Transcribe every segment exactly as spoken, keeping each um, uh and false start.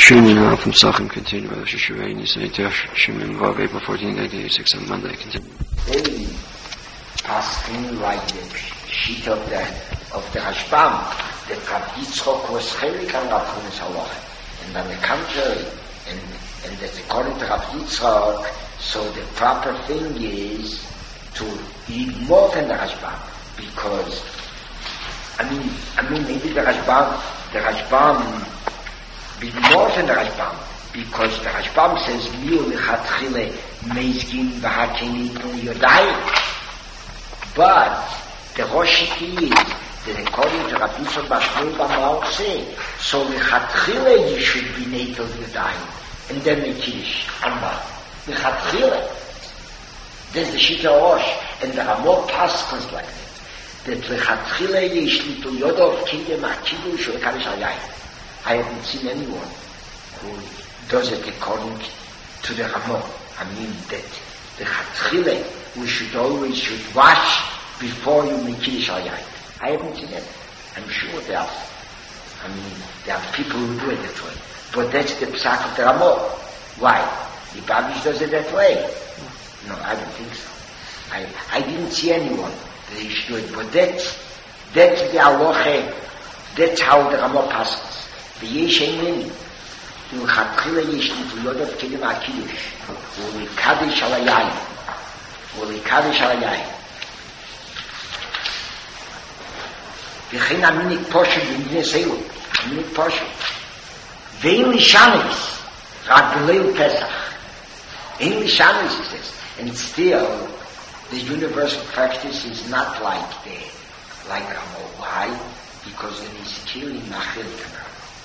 Shimon Rav from Sachem continue by Rosh Hashanah Nissan Shimon Vav April fourteenth, nineteen eighty-six on Monday continue. They asking like the sheet of the of the Rashbam that Rav Yitzchok was chelik on Rav Hunas Halacha, and on the contrary, and and that's according to Rav Yitzchok. So the proper thing is to eat more than the Rashbam, because I mean I mean maybe the Rashbam the Rashbam be more than the Rashbam, because the Rashbam says Miu lechatchile meizgin v'hakeni yodayim. But the Roshiki is that according to Rabbi Yitzchak bar Shmuel bar Maor say, so lechatchile you should be natal yodayim, and then the Kiddush Amba. Lechatchile. There's the Shita Rosh, and there are more paschals like that. That lechatchile you should be yodov kingdom ha-kiddush or Kaddish Hayayim. I haven't seen anyone who does it according to the Ramah. I mean that the Chatchile, we should always should wash before you make Kiddush Hayayim. I haven't seen it. I'm sure there are. I mean, there are people who do it that way. But that's the psak of the Ramah. Why? The Babish does it that way. No, I don't think so. I I didn't see anyone that he should do it. But that's, that's the Aloche. That's how the Ramah passes. ויש עניין, ולכתחילה יש נטויות כלים הקידוש, ולקדש על היין, ולקדש על היין. וכן המיניק פושט במדיני סיום, המיניק פושט. ואין לי שמץ, רק בליל פסח. אין לי שמץ, he says. And still, the universal practice is not like the, like Ramo. Why? Because it is killing Machil Kanah.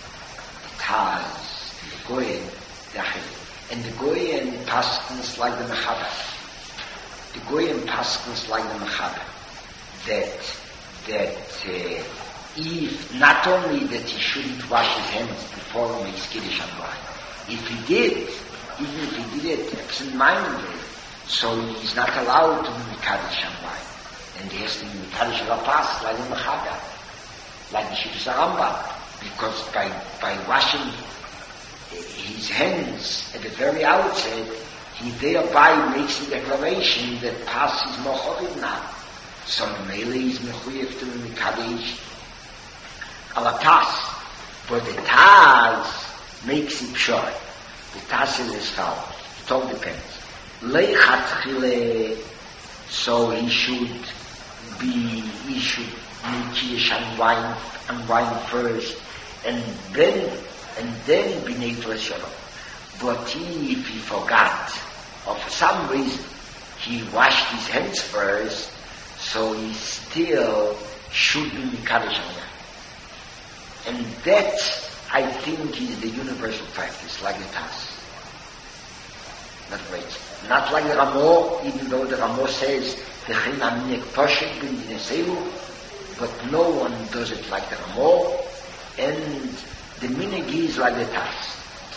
Taz, the Goyen, the Achil. And the Goyen paskins like the Mechaber. The Goyen paskins like the Mechaber. That, that, uh, if, not only that he shouldn't wash his hands before he makes Kiddush Hayayim. If he did, even if he did it absent-mindedly, so he's not allowed to make Kiddush Hayayim. And he has to make Kiddush Hayayim like the Mechaber. Like the Shivas Rambam. Because by, by washing his hands at the very outset, he thereby makes the declaration that Pas is Mochovid now. So Mele is Mechuyev to Mekadesh ala Tas. But the Tas makes it sure. The Tas is as follows. It all depends. Leichatchile, so he should be, he should make Kiddush and wine, and wine first. And then, and then be Neitor Shalom. But he, if he forgot, or for some reason, he washed his hands first, so he still should be Mekadesh Hayayim. And that, I think, is the universal practice, like the Tas. Not right. Not like the Ramah, even though the Ramah says, V'chein aminek poshet b'mdinei seilu, but no one does it like the Ramah. And the minig is like the Tas.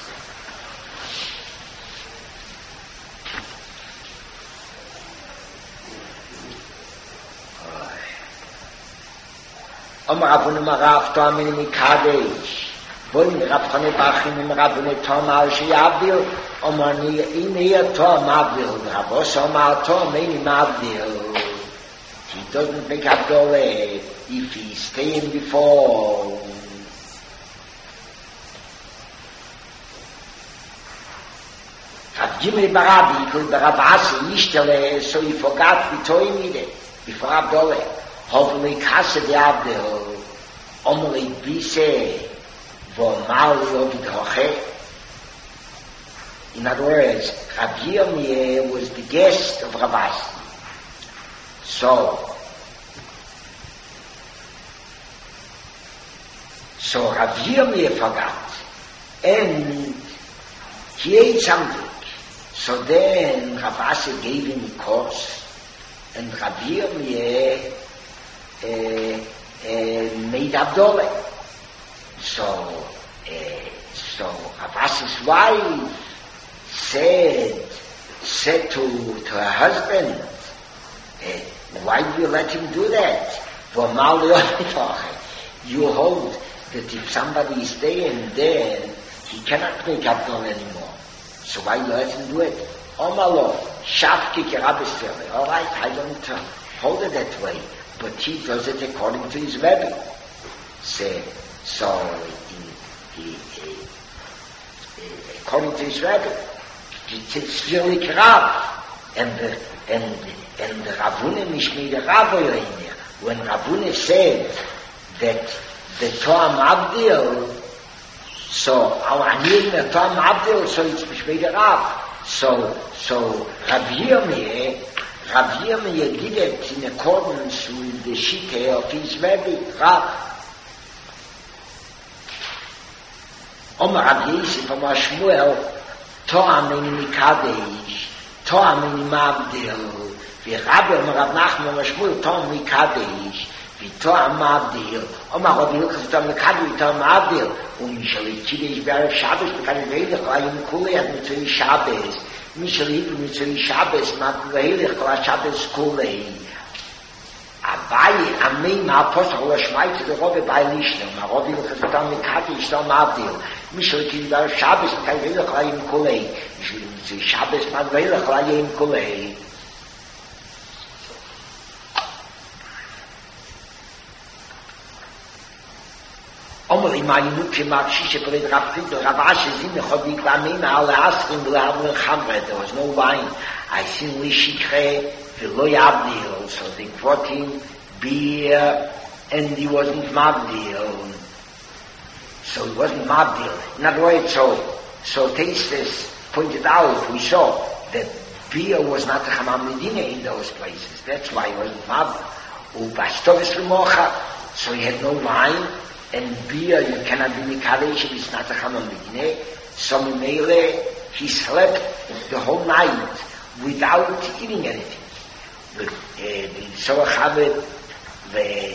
Om Rabbanu Marav To'amini Mikadesh. Boim Rav Chane Bachin Im Rabbanu To'amar Sheyavdil. Omani Inei To'amavdil. Rabos Omar To'amini Mavdil. He doesn't make Abdoleh if he's staying before. Jimmy Barabi could the Rabasi Nishtele, so he forgot Bitoy Mide before Abdoleh. Hopefully Kasa de Abdel, Omri Bise, Vomali Ovidhoche. In other words, Rabbi Yirmiyeh was the guest of Rabasi. So, so Rabbi Yirmiyeh forgot, and he ate something. So then Rabasi gave him a course, and Rabbi Yirmiyeh uh, uh, made Abdoleh. So, uh, so Rabasi's wife said, said to, to her husband, uh, why do you let him do that? You hold that if somebody is staying there, he cannot make Abdul anymore. So why let him do it? Omalo, Shafki Kerabistere. All right, I don't uh, hold it that way, but he does it according to his Rebbe. Say, so, he, he, he, according to his Rebbe, it's really Kerab. And the, and, and the Ravunim is made a Ravoyer in there. When Ravunim said that the Toam Abdil, so our Anir the Toam Abdil, so it's Mishmei Rav. So, so Rav Yirmiyeh, Rav Yirmiyeh did it in accordance with the Shittah of his Rebbe, Rav. Omar Rav Yisif, Omar Shmuel, Toam in Mikadesh, Toam in Mabdil, ורבי אומר רב נחמן משמול תום מקדש ותום מבדיל אומר רבי ילכס תום מקדש ותום מבדיל ומי שליצידש בערב שבס בקדש ואילך היום כולי עד מצוי שבס מי שליב מצוי שבס ואילך כל השבס כולי אביי עמי מהפוסח הוא השמייץ לרובי ביי לישנם הרבי ילכס תום מקדש תום מבדיל מי שליצידש בערב שבס בקדש ואילך היום כולי מי שליב מצוי שבס ואילך היום כולי אומר אם היינו כמרשי שפרד רב חידו רב אשר זין לחודי כלמינה על האסרים ולהבו חמרה there was no wine I seen לי שיקרה ולא יבדיל so they brought him beer and he wasn't mabdil so he wasn't mabdil in other words so so Taistis pointed out we saw that beer was not a Hamam Medina in those places that's why he wasn't mabdil ubastovis l'mocha so he had no wine and beer, you cannot be Mikadesh, it's not a Hamam Medina. So Mele, he slept the whole night without eating anything. The Soa Chabed, the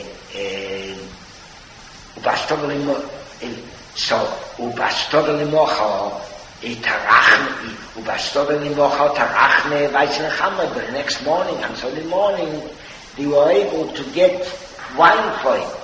Ubastov Limocha, so Ubastov Limocha, Tarachne, Ubastov Limocha, Tarachne, Weizenhammer, the next morning, on Sunday morning, they were able to get wine for him.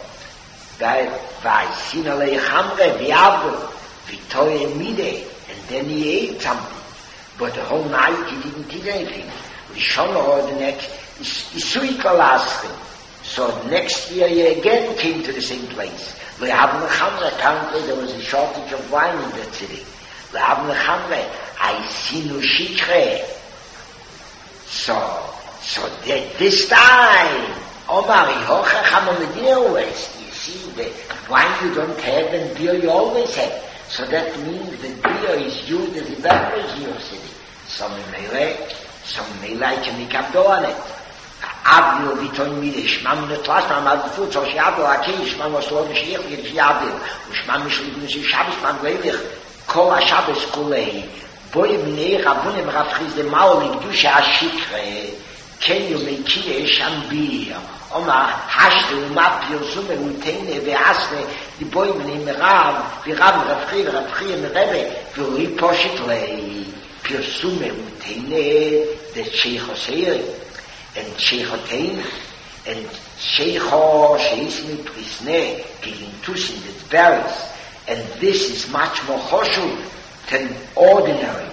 Vai sinale hamre viabo vitoye mide and then he ate something but the whole night he didn't eat anything we shall the next isuikalaskin so next year he again came to the same place we have the hamre apparently there was a shortage of wine in that city we have the hamre I sinu shikre so so that this time Omar hocha hamamedina always see the wine you don't have and beer you always have. So that means that beer is used as a beverage in your city. Some may like, some may like to make up on it. Abdil vitoin mide, shmam not last time I have food, so she abdil akei, shmam was lov shlich, yir she abdil, shmam mishlik mishlik shabbos, man leilich, kol ha-shabbos kulei, boi bnei rabunim rafchiz de maolik, dusha ha-shikre, ken you make sham beer. Oma hashte uma pirsume utene veasne di boyne merav virav rafri rafri merebe vuri poshitlei pirsume utene de sheikhoseir and sheikhotein and sheikho sheismi prisne giving tusin the berries and this is much more choshuv than ordinary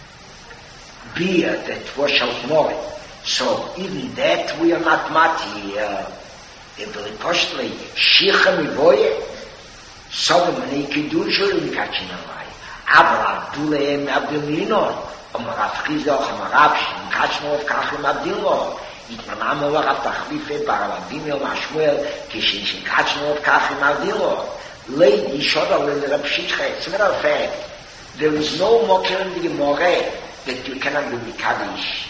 beer that was out more. So even that we are not mati. If we postly shicha mivoye, so the many kidusha in kachinamai. Abra dule abdilino, amarav chizo, amarav shin kachinov kachim abdilo. It manamo rav tachlife baravimio mashmuel kishin shin kachinov kachim abdilo. Lady shoda le rab shitcha. As a matter of fact, there is no mocker in the Gemara that you cannot do mikadish.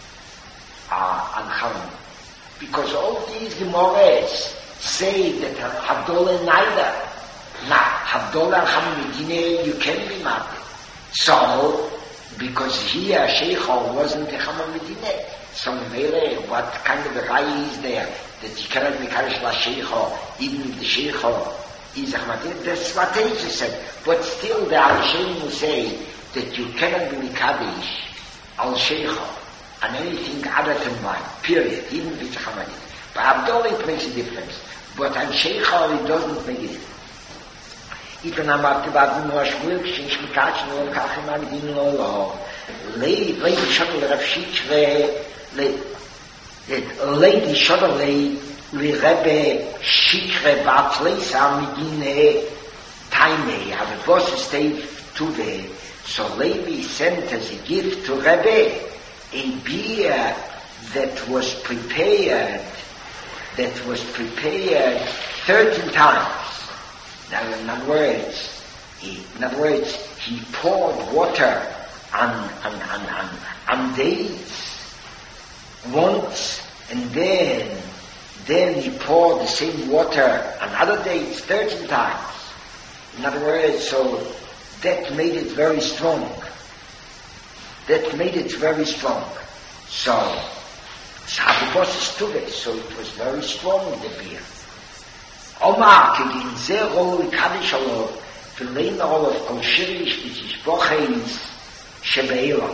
Uh, and Chaim. Because all these Gemaras say that Havdolah neither. Nah, Havdolah and Hamidine, you can be mad. So, because here Sheikho wasn't a Hamidine, so Mele, what kind of a guy is there that you cannot be Karish La Sheikho, even if the Sheikho is a Hamidine? That's what Jesus said. But still, the Arishanim will say that you cannot be Mikadesh al Sheikho. And anything other than wine, period, even if it's a Hamadin. But Abdullah it makes a difference. But on Sheikha it doesn't make a difference. even I'm up to bad no shmul kshin shmikach no kach magdin lo lo lei lei shuttle Rav Shikre le lady shuttle le Rebbe Shikre batlei sam gine time have boss stayed to the so Levi sent as a gift to Rebbe a beer that was prepared that was prepared thirteen times. Now, in other words, he, in other words, he poured water on, on, on, on, on dates once, and then, then he poured the same water on other dates thirteen times. In other words, so that made it very strong. That made it very strong. So, so it was very strong, the beer. Oma kegin zero kadish alo v'lein all of kol shirish v'tishbocheis shebeila.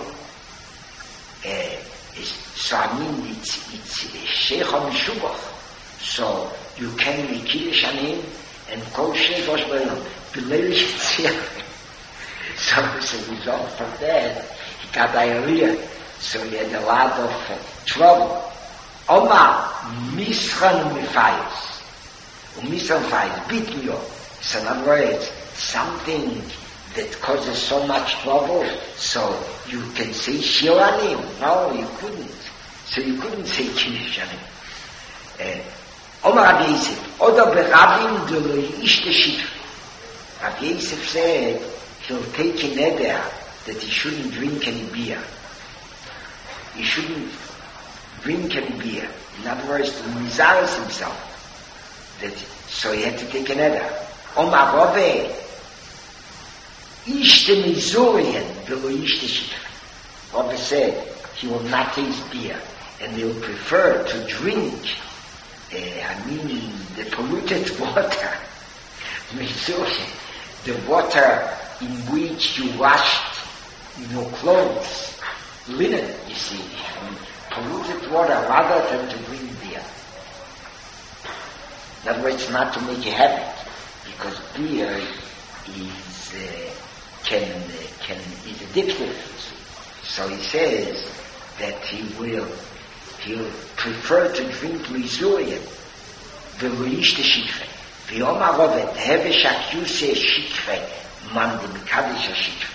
So I mean it's it's sheikh mishubach. So you can make kiddush on him and kol shirish v'tishbocheis v'lein shitziach. So as a result of that, he got diarrhea. So he had a lot of uh, trouble. Oma mischan mifayis. Umisafai, beat me up. So in other words, something that causes so much trouble, so you can say Shiranim. No, you couldn't. So you couldn't say Kinishanim. Omar Rabbi Yosef, Oda berabim de lo ishte shitri. Rabbi Yosef said he'll take an eder that he shouldn't drink any beer. He shouldn't drink any beer. In other words, to mizaris himself. That, so he had to take an eder. Omar Rabbi, ishte mizurian velo ishte shitri. Rabbi said he will not taste beer, and he will prefer to drink, uh, I mean, the polluted water, mizurian, the water in which you washed your clothes, linen, you see, I mean, polluted water rather than to drink beer. In other words, not to make a habit, because beer is uh, can uh, can is addictive. So he says that he will he'll prefer to drink Mizurian, v'loish the shikre, v'yom ha'rovet hevesh ha'kyuse shikre, man de mikadish ha'shikre.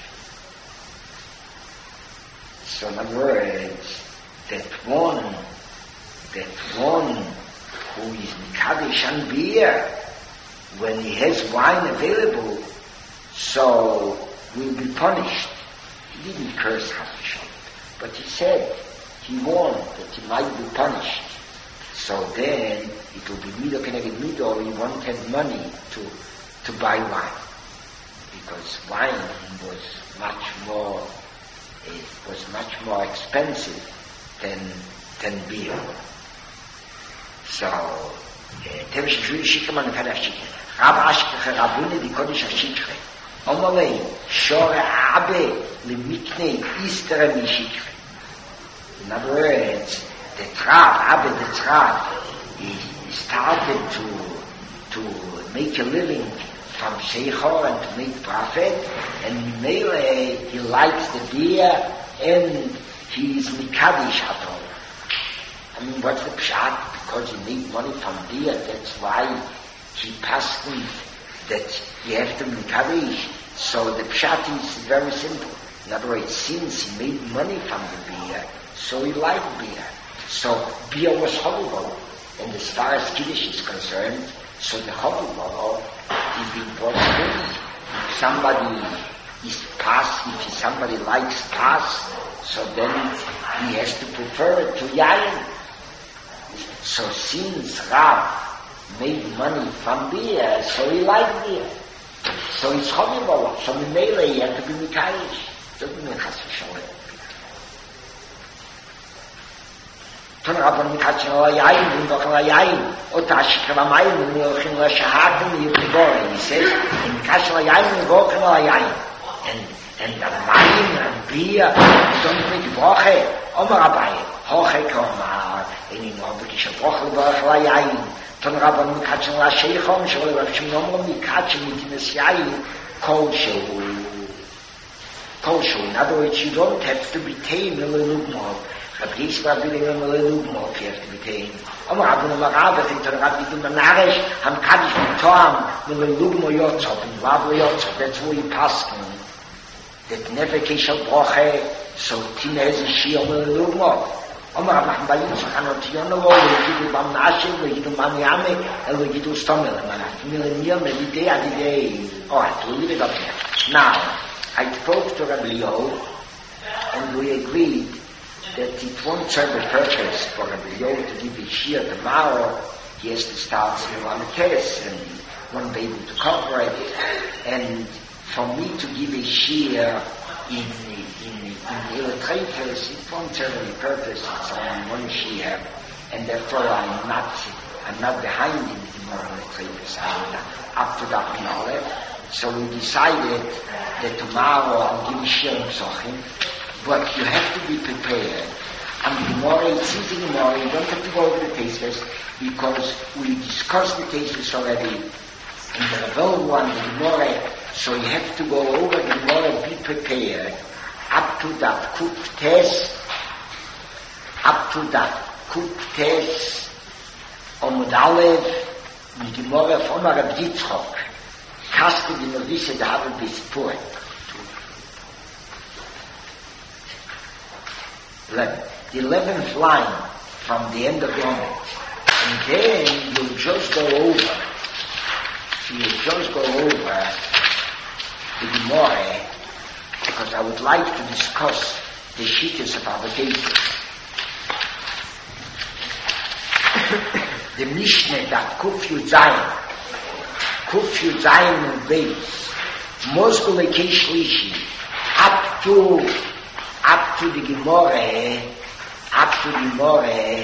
So in other words, that one, that one who is Mikadish and beer, when he has wine available, so will be punished. He didn't curse Hashem, but he said, he warned that he might be punished. So then, it will be mido keneged mido, or he won't have money to, to buy wine. Because wine was much more, it was much more expensive than, than beer. So, Tevish Jui Shikman and Kadach Shikman. Rab Ashkech Rabune di Kodesh HaShikre. Omalei, Shore Abe Limikne Istere Mi Shikre. In other words, the Trab, Abe the Trab, he started to, to make a living from Sheikhor and to make profit, and Mele, he likes the beer, and he is Mikadish Hator. I mean, what's the pshat? Because you need money from beer, that's why he passed me that you have to Mikadish. So the pshat is very simple. In other words, since he made money from the beer, so he liked beer. So beer was horrible. And as far as Kiddush is concerned, so the horrible is being brought in. If somebody is pass, if somebody likes pass, so then he has to prefer it to yayin. So since Rav made money from beer, so he liked beer. So it's horrible. So in Mele, he had to be Mikdash. Doesn't mean Chas v'Shalom. Ton Rabban Mikachin ala yayin, v'ndochen ala yayin, o ta'ashik v'mayim, v'ndochen ala shahatim, v'yuchiborim. He says, in Mikachin ala yayin, v'ndochen ala yayin. And, and the mayim and beer, don't make broche. Omar Abaye, hoche komar, and in Rabbi Kisha broche v'ndochen ala yayin, Ton Rabban Mikachin La Sheikhon, Shol Rav Shimon Mikachin Mitinas Yayin, Kol Shehu. Kol Shehu. In other words, you don't have to be tame in the Lugmol. Rabbi Yisrael did in the Lugmol if you have to be tame. Omer Rabban Marab, I think Ton Rabbi Yidun Benaresh, Ham Kaddish B'Toam, in the Lugmol Yotzot, in Vavlo Yotzot, that's where you pass him. That never Keshal Broche, so Tina has a Shia in the Lugmol. Omer Rabban Bayitz, Hanot Yono, Legidu Bam Nashim, Legidu Bam Yame, and Legidu Stomel, and Millennium, every day, every day. All right, we'll leave it up here. Now, I spoke to Rabbi Yo, and we agreed that it won't serve a purpose for Rabbi Yo to give a shir tomorrow. He has to start seeing on the test, and he won't be able to cover it. And for me to give a shir in in in illustrators, it won't serve any purpose. It's only one shir, and therefore I'm not I'm not behind in the more illustrators. I'm up to that knowledge. So we decided that tomorrow I'll give a shir in Psochim, but you have to be prepared. And the more it's easy, the more you don't have to go over the tasteless, because we discussed the tasteless already in the Ravel one, the Gemara, so you have to go over the Gemara, be prepared up to that Kuf Tes, up to that Kuf Tes, Omud Alev, the Gemara from Rab Yitzchok, Kaste die Novice da habe bis Pur. The eleventh line from the end of the Omet. And then you'll just go over, you'll just go over the Gemara, because I would like to discuss the Shittas of our cases. The Mishnah that Kuf Yud Zayin, Kuf Yud Zayin and Beis, Moskul Ekei Shlishi, up to, up to the Gemara, up to the Gemara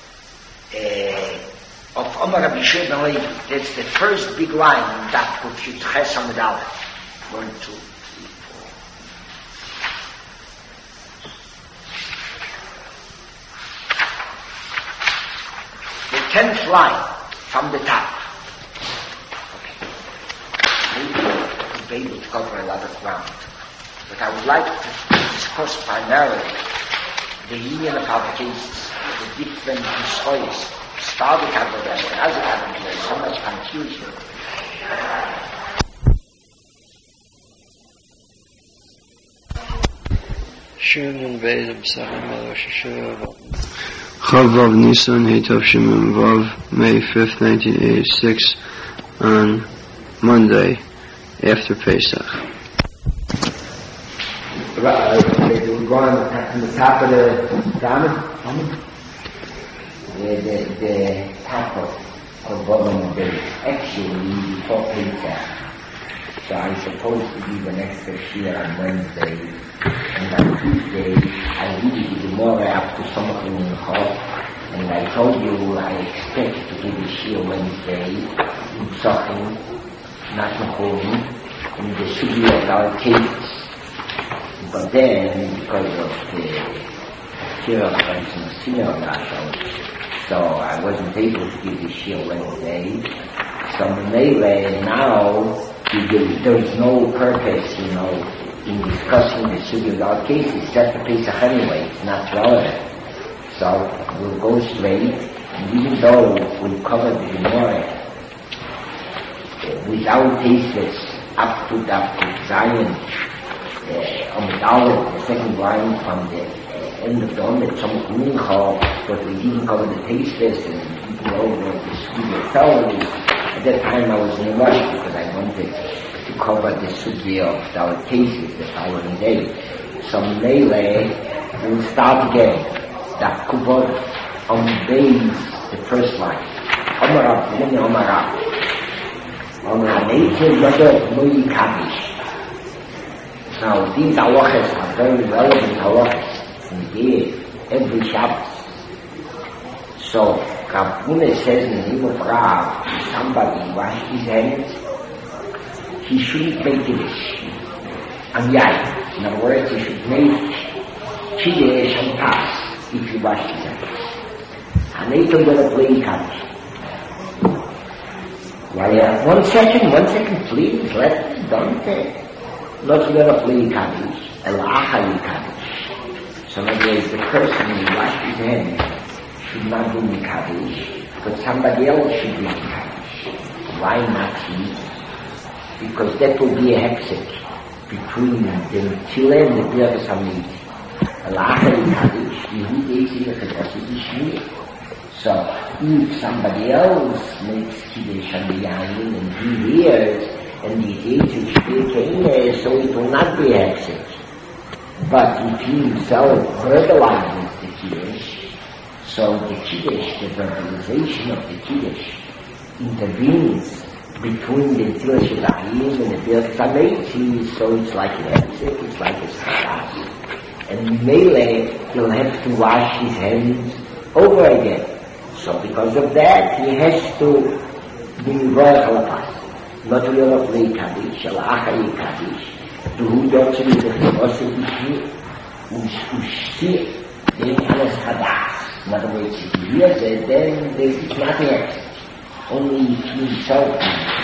uh, of Omar Rabbi Shua ben Levi. That's the first big line in that Kuf Yud Ches Amud Aleph. One, two, three, four. The tenth line from the top. Be able to cover a lot of ground. But I would like to discuss primarily the union of our cases, the different histories, started having as it happened, there's so much confusion. Shimon Beis B'Sachim Rosh Hashanah Chavav Nisan Heitov Shimon Vav May fifth, nineteen eighty-six, on Monday after Pesach. Right, we're going on the top of the diamond. The, the, the top of, of Bottom Bay. Actually, before Pesach. So I'm supposed to be the next year on Wednesday. And on Tuesday, I read the Gemara after something in the hall. And I told you I expect to give a shir Wednesday in Psochim, not Nechorim, in the city of our cases. But then, because of the fear of some senior national, so I wasn't able to give the shir Wednesday. So Mele now, there is no purpose, you know, in discussing the city of our cases, except the Pesach anyway, it's not relevant. So we'll go straight, and even though we covered the Gemara uh, without tasteless up to the Zion, uh, on the Dalet, the second line from the uh, end of the Omet, some Mincha, but we didn't cover the tasteless, and even though the studio fell, at that time I was in a rush because I wanted to cover the Sugya of our cases the following day. So Mele will start again. That Kubod on base, the first line. Omarab, then Omarab. Omarab, Eitel Yodot Mui Kaddish. Now, these halachas are very relevant halachas. We hear every Shabbos. So, Kapune says in the name of Rav, if somebody washed his hands, he shouldn't make Kiddush. And Yai, in other words, he should make Kiddush and pass if you wash his hands. And they told them to play Kaddish. Well, yeah. One second, one second, please. Let me done there. Not let me Kaddish. El Achayi Kaddish. So in other words, the person who washes his hands should not do the Kaddish, but somebody else should do the Kaddish. Why not he? Because that will be a hexek between the Chile and the Birkas Hamid. El Achayi Kaddish, the Yehudi is in the Kaddish. So, if somebody else makes Kiddush on the Yayin and he hears, and he eats and speaks, so it will not be hexed. But if he himself verbalizes the Kiddush, so the Kiddush, the verbalization of the Kiddush, intervenes between the Tzilas Yadayim and the Birkas Hamid, so it's like an hexed, it's like a saras. And Mele, he'll have to wash his hands over again. So because of that, he has to be Roy Halapas. Not only of Lei Kaddish, El Achayi Kaddish, to who does it with the Osir Bishmi, Ushir, then Halas Hadas. In other words, if he hears it, then there is nothing else. Only if he himself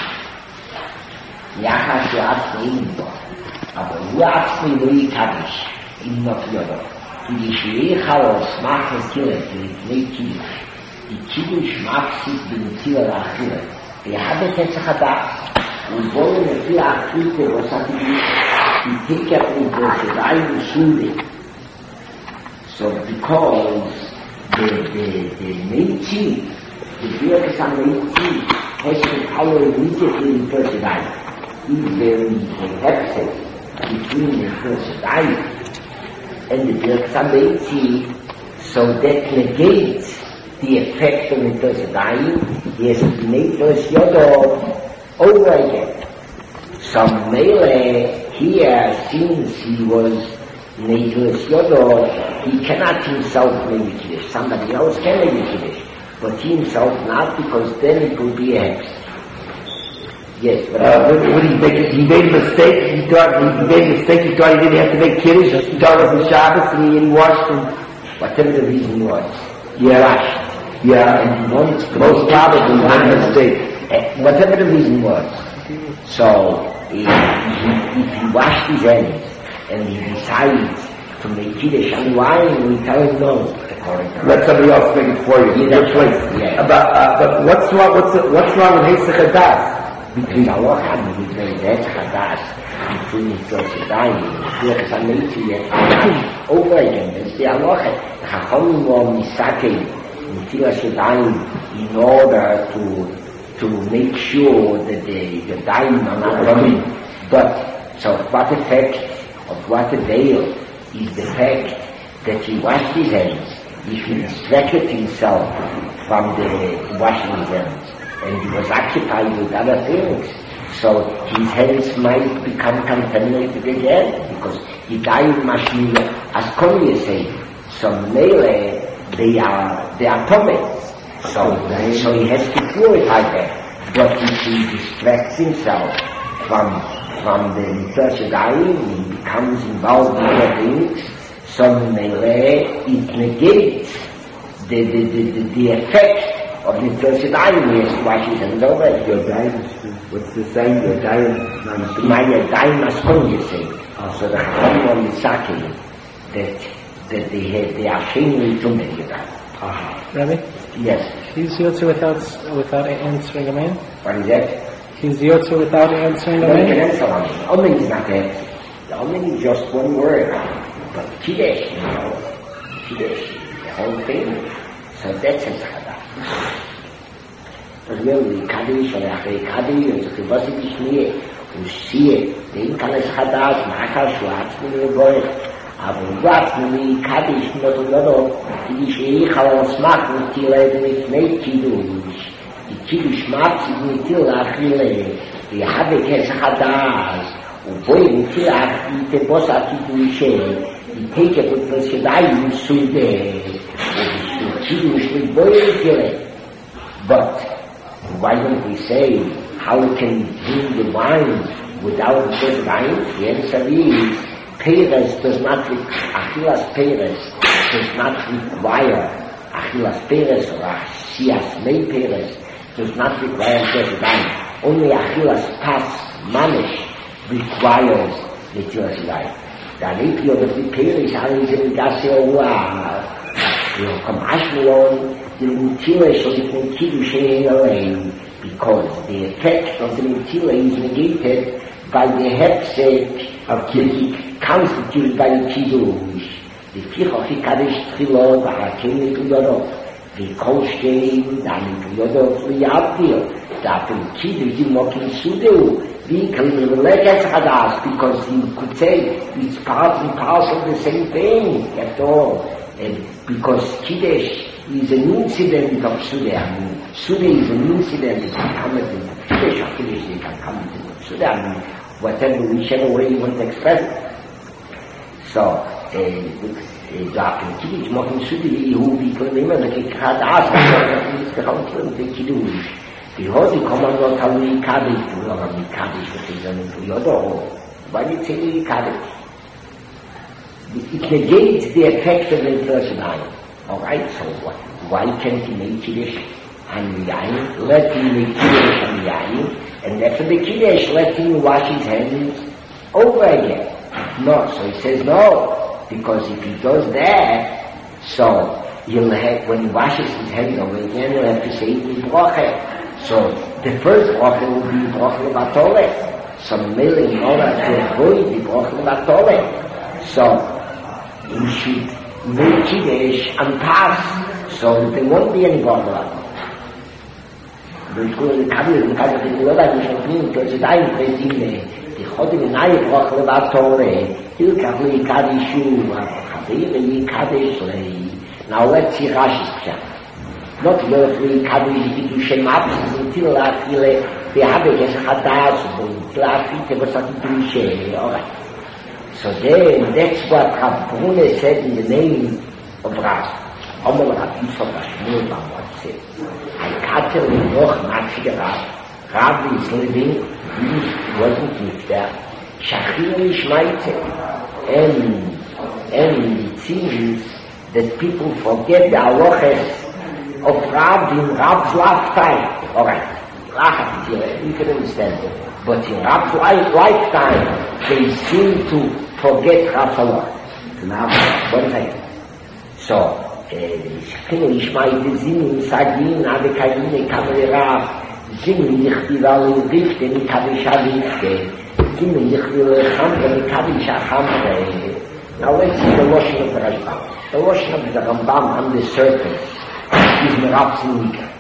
Yachash Yatzmi Imbo. Aber Yatzmi Lei Kaddish, Im Not Yodo. To the Shirei Chalos, Machas Kilet, Lei Kiddush. Die Kiddush macht sich den Ziel der Achille. Wir haben jetzt gedacht, und wollen wir viel Achille, was hat die die Ticket und die Reihen Schule. So because the, the, the main chief, the Birkas Hamid chief, has to follow immediately in first eye. If there is a hexet between the first eye and the Birkas Hamid chief, so that negates the effect of the Tosadaim, he has to make those Yodov over again. So Mele here, since he was Neitos Yodov, he cannot himself make the Kiddush. Somebody else can make the Kiddush, but he himself not, because then it will be a hex. Yes, but uh, what, what he make? He made a mistake. He thought he made a mistake. He thought he didn't have to make Kiddush. He thought it was Shabbos, and he didn't wash them. Whatever the reason was. Yeah. Yeah, and he wants to most probably not a mistake. Uh, whatever the reason was. So, if he, if he washed his hands and he decides to make Kiddush on wine, we tell him no. Let somebody else make it for you. Yeah, that's right. Yeah. But, uh, but what's wrong? What's the, what's wrong with Hesach Hadas? Between Allah and between Hesach Hadas, between the Tosadaim and the Birkas Hamid, over again. That's the Allah. Chachamim were misakein in order to to make sure that the, the daim are not running. But, so what effect of what avail is the fact that he washed his hands, if he distracted himself from the washing his hands, and he was occupied with other things, so his hands might become contaminated again, because the daim mashmir, as Kanye say, so mele, they are, they are torments. So, so he has to purify them. But if he distracts himself from, from the Tosadaim, he becomes involved in other things, so mele, it negates the, the, the, the, the effect of the Tosadaim. He has to wash his hands over. Your daim, what's the saying? Your daim, my daim as Kanye say. So the Chachamim is saying that that they have, they are shamefully too many of that. Uh-huh. Rabbi? Yes. He's Yotzer without, without answering a man? What is that? He's Yotzer without answering a no, man? No, you can answer on it. The Omen is not that. The Omen is just one word. But Kiddush, you know, Kiddush, the whole thing. So that's a Chada. But really, Kaddish, or Achei Kaddish, or Tzachivasi Bishmiye, Ushie, the Inkalas Chadas, Ma'akal Shuatz, Ma'akal aber was mir Kaddish not another die Shirei Chalos macht mit Tile mit Nei Kiddush die Kiddush macht mit Tile Achille die habe Hesach Hadas und wo mit Tile Achille Boss Kiddush die Teke mit Tosadaim Sude und Kiddush mit Boy Tile. But why don't we say how can drink the wine without Tosadaim? The answer is Peres does not, Achilas Peres does not require, Achilas Peres or Achias Mei Peres does not require Tosadaim. Only Achilas Pas Manish requires Netilas Yadayim. That if you're the Pelish, Alis and Gasio, you'll come Ashmelon, the Netilas or the Kiddush Elaine, because the effect of the Netilas is negated by the hefsek of Kiddush, constituted by the Kiddush. The Fichoch Kaddish Tchilot, Harakim Nituyodot, the Kolshkein, the Nituyodot, the Yabdir, that the Kiddush is not in Sudeu, the Kalilekes Hadas, because you could say it's part and parcel of the same thing at all. And because Kiddush is an incident of Sudeu, I mean, Sudeu is an incident, it can come into Kiddush, or Kiddush it can come into Sudeu, I mean, whatever, whichever way you want to express it. So, sagt ein Kiddush, machen Südi, Jehu, wie können immer, da geht gerade aus, das ist der Hauptgrund, der Kiddush. Die heute kommen dort alle in Kaddish, oder in Kaddish, das ist dann für Jodo, weil die zählen in Kaddish. It negates the effect of the person eye. Alright, so what? Why can't he make Kiddush and the Yayin? Let him make Kiddush and the Yayin, and after the Kiddush, let him wash his hands over again. No, so he says no. Because if he does that, so he'll have, when he washes his hands over again, he'll have to say the bracha. So the first bracha will be bracha levatole. So mainly in order to avoid the bracha levatole, so he should make Kiddush and pass, so there won't be any bracha levatole. Durch Kuhl in Kabel, in Kabel, in Kabel, in Kabel, in Kabel, in Kabel, in Kabel, die Chodim in Ayi Broch Levatore, Hilkach Li Kadishu, Chavir Li Kadishlei. Now let's see Rashi's Pshat. Not Hilkach Li Kadish, Kiddush Matzis, until Achille, the Habeges Hadas, until Achille was a Kiddush, alright. So then, that's what Rav Brune said in the name of Rashi. Omar Rav Yisrael Bashmur Bamot said, I Kater Linoch Matzi Rav, Rav is living, he wasn't lived there. Shachir Ishmaite. And, and it seems that people forget the halachas of Rav in Rav's lifetime. Alright, you can understand it. But in Rav's life, lifetime, they seem to forget Rav's halachas. Now, one thing. So, Shachir Ishmaite Zin, Sagin, Adekayine, Kamere Rav, Zin Yichdival in Rifte, in Kaddish HaRifte, Zin Yichdival Chamre, in Kaddish HaChamre. Now let's see the washing of the Rashbam. The washing of the Rambam on the surface is Merav Zinika.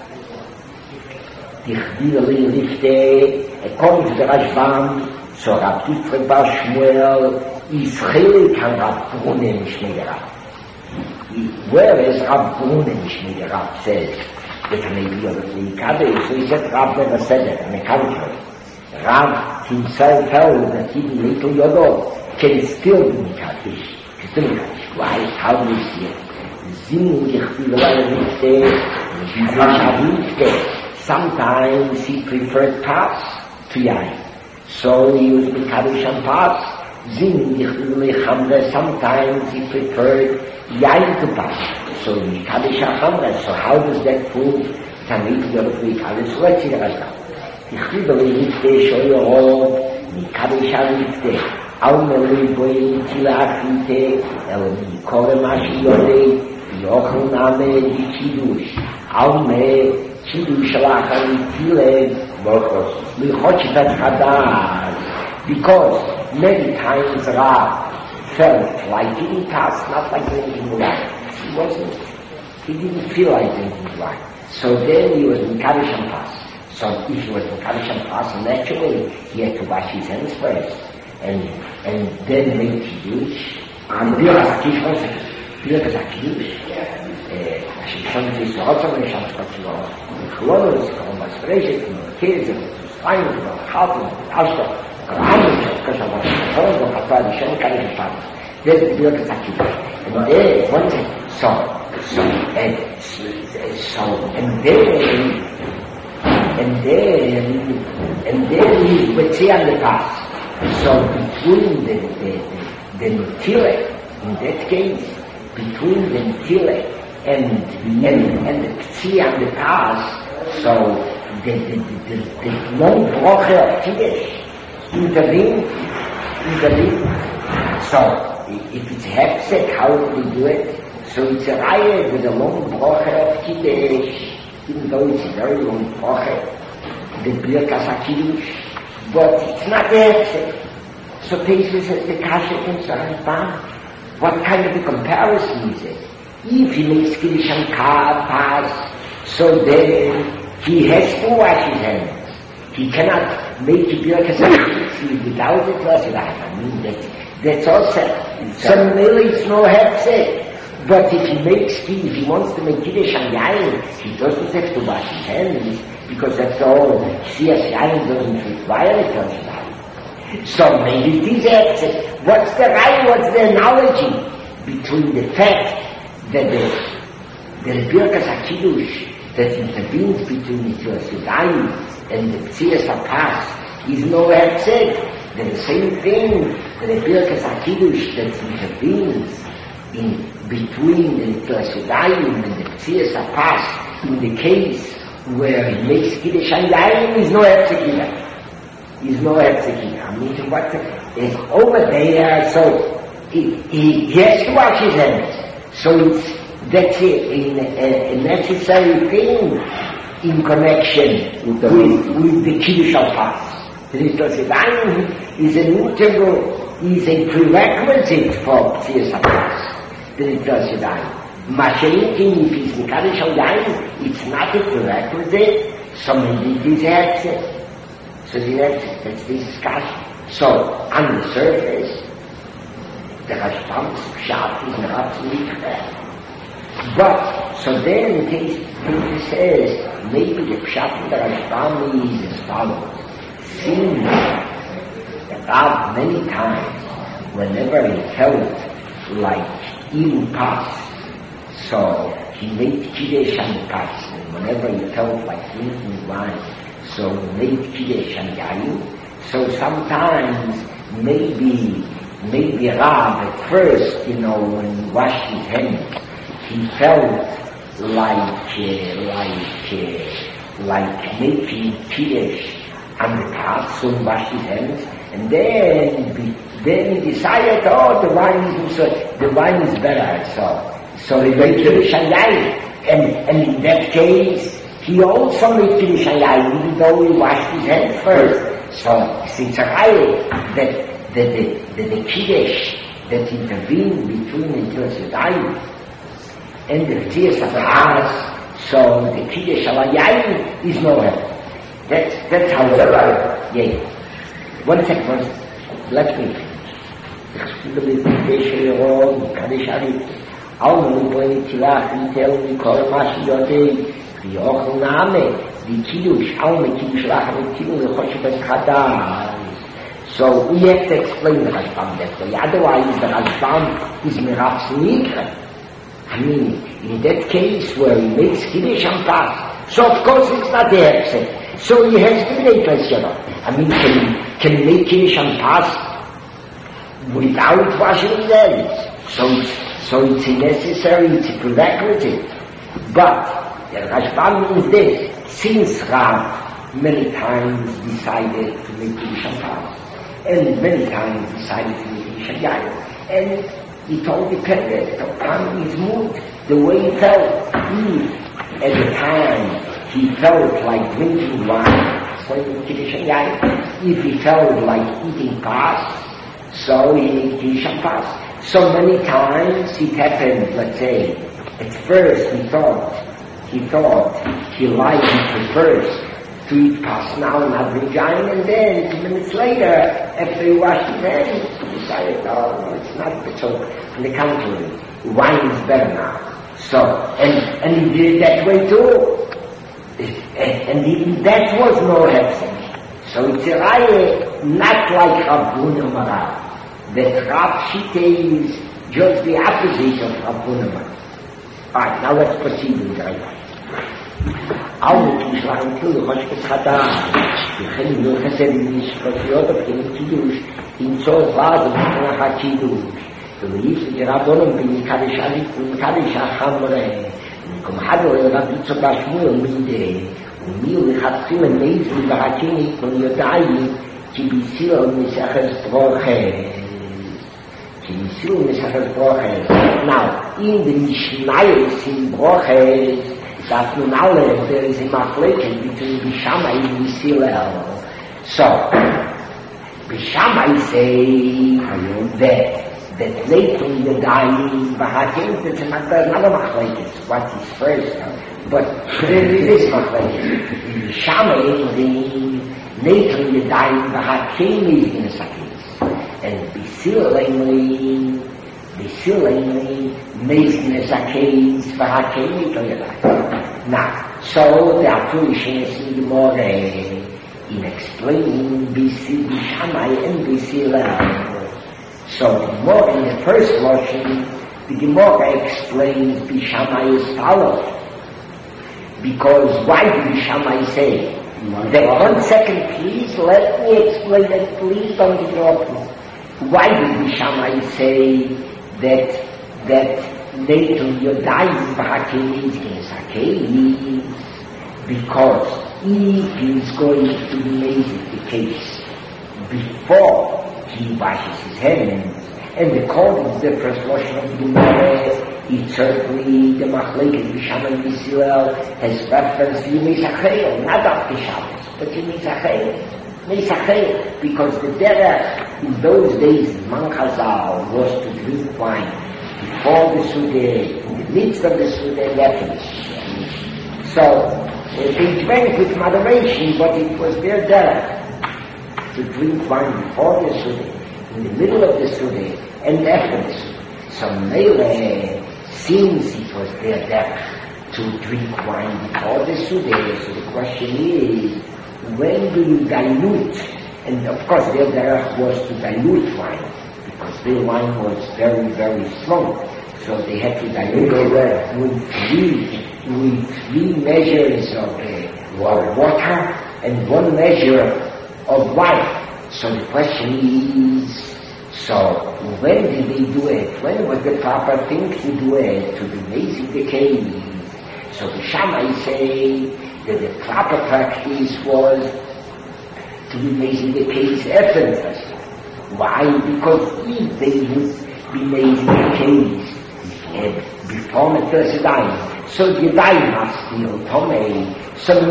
Yichdival in Rifte, according to the Rashbam, so Rav Yitzchak Bar Shmuel is Chelik and Rav Brune Nishmei Whereas Rav Brune Nishmei Rav says, that maybe of the Kaddish, so he said Rav never said that, on the contrary. Rav himself held that even little Yodo can still be Kaddish, can still be Kaddish. Why? How do we see it? Zin Yichdival sometimes he preferred Pas to Yain. So he used the Kaddish and Pas. Zin Yichdival sometimes he preferred Yain to Pas. So in Kaddish HaChamre, so how does that prove Tanit Yorot Kaddish? So let's see the Rashbam. Yichdival Rifte Shoyorot, Mi Kaddish HaRifte, Al Meli Boy Tila Achite, El Mi Kore Mashi Yodei, Yochel Name Yichidush, Al Me Chidush Alachar Yitile, Borchos, Mi Chochitat Hadar, because many times Rav felt like eating tas, not like drinking wine. He wasn't, he didn't feel like drinking wine. So then he was in Kaddish and Pas. So if he was in Kaddish and Pas, naturally he had to wash his hands first. And, and then make Kiddush. And Birkas HaKiddush, Birkas HaKiddush, HaShishon is also when Shams Kotzilor, Chlonos, Chomas Brezhet, Kezem, Spine, Chalton, Ashtok, Rahamim, Kashavah, Chonos, Chatad, Shem Kaddish and Pas. That's Birkas HaKiddush. And then, one thing, so, so, and, so, and then, and then, and then he would say on the Pas. So between the, the, the, the Netile, in that case, between the Netile and, and, and the Ktsi and the Pas, so the, the, the, the long broche of Kiddush intervened, intervened. So, if it's hepsek, how do we do it? So it's a raya with a long broche of Kiddush, even though it's a very long broche, the Birkas HaKiddush, but it's not the hepsek. So Pesach says the kasha can Sarasban. What kind of a comparison is it? If he makes Kiddush and pass, so then he has to wash his hands. He cannot make the Birkas HaKiddush without it. I mean, that, that's also, so really it's no hepsek. But if he makes, if he wants to make Kiddush and Yain, he doesn't have to wash his hands, because that's all. Siyas Yain doesn't require it. So maybe it is hepsek. What's the right, what's the analogy between the fact that the, the Birkas HaKiddush that intervenes between the Yosef and the Ptzias HaPas is no hepsek? Then the same thing, the Birkas HaKiddush that intervenes in between the Yosef and the Ptzias HaPas in the case where he makes Kiddush and Yain is no hepsek either. Is no hepsek. I mean, what is over there? So he, he, he has to wash his hands. So it's that's a, a, a necessary thing in connection with, with the Kiddush HaPas. The Yosef is an integral, is a prerequisite for Ptzias HaPas. The Yosef Mashiach, if he's in Kiddush HaYain, it's not a prerequisite. So maybe it is hepsek. So that's, that's this discussion. So, on the surface, the Rashbam's pshat is not mikveh. But, so then in case he says, maybe the pshat of the Rashbam is as follows. Seems that Rav many times, whenever he felt like eating pas, so he made Kiddush and pas, and whenever he felt like drinking wine, so made Kiddush and Yain. So sometimes maybe maybe Rav at first, you know, when he washed his hands, he felt like uh, like uh, like making Kiddush and the pas, so he washed his hands, and then be, then he decided, oh, the wine is so the wine is better, so so he made Kiddush and Yain, and and in that case. He also made Kiddush and Yain, even though he washed his hands first. So, it's a raya that the, the, the, the Kiddush that intervened between the Yosef and the Ptzias HaPas, so the Kiddush and Yain is no help. That's, that's how the raya. Yeah. One second, one second. Let me finish. All the people in Tirach, tell me, call Mashi the Ochname, the Kiddush, how the Kiddush Lach, the Kiddush, the Choshev Chadar. So we have to explain the Rashbam that way. Otherwise, the Rashbam is Miraf Mikveh. I mean, in that case where he makes Kiddush and pas, so of course it's not the hepsek. So he has to make us, you know. I mean, can he, can he make Kiddush and pas without washing his hands? So it's, so it's necessary, it's a prerequisite. But the Rashbam means this, since Rav many times decided to make Kiddush and pas, and many times decided to make Kiddush and Yain, and he told the parents to come his mood, the way he felt. If at the time he felt like drinking wine, so he made Kiddush and Yain. If he felt like eating pas, so he made Kiddush and pas. So many times it happened, let's say, at first he thought, He thought he liked, he prefers to eat pas now, not drink Yain, and then two minutes later, after he washed his hands, he decided, oh, it's not so. On the contrary, wine is better now. So, and, and he did it that way too. And, and even that was no hepsek. So it's a raya, not like Rav Huna Marav. That Rav Shita is just the opposite of Rav Huna Marav. Alright, now let's proceed with the raya. All the Kiddush Lach too, the Choshev Chadar, the Chenim Nur Chesed Mishpachiyot of Chenim Kiddush, in Tzor Vaz of Chenim HaKiddush, the Leif of the Rabbonim bin Kaddish Alik bin Kaddish HaChamre, Nikom Hador el Rabbi Tzor Bashmuel Mide, Mir lechatchila meizli v'hakini kol yodayi ki bisil misachas broches. Ki bisil misachas broches. Now, in the Mishnayos in broches, that in Aleph there is a machloket between Bishamai and Bisilel. So, Bishamai say that that later the dying Bahakim, that's another machloket. What is first? But there is machloket. Bishamai, the later the dying Bahakim is in a second, and Bisilel, Bisilel, Meisnes Akes, Bahakim, now, so the foolishness in the more in explaining Bishamai and Bisilel. So the more in the first version, the Gemara explains Bishamai as follows. Because why did Bishamai say? That one second, please, let me explain that, please don't interrupt me. Why did Bishamai say that that later Yodayim B'Hakeim is Genesakei? Because if he's going to make the case before he washes his hands, and according to the first version of the Gemara, it certainly the Machlekes Bishamai and Bisilel has reference to Yemei not after Shabbos, but Yemei Mesachel, because the derech in those days in Man Chazal was to drink wine before the Sudeh, in the midst of the Sudeh, and after the Sudeh. So, uh, they drank with moderation, but it was their derech to drink wine before the Sudeh, in the middle of the Sudeh, and after the Sudeh. So, Mele, since it was their derech to drink wine before the Sudeh, so the question is, when do you dilute? And of course their derech was to dilute wine, because their wine was very, very strong. So they had to dilute it with three, with three measures of uh, water and one measure of wine. So the question is, so when did they do it? When was the proper thing to do it? To be making the case. So the Shammai say that the proper practice was to be making the case effortless. Why? Because if they would be making the case uh, before the first time, so the Yadayim must be Tomei, so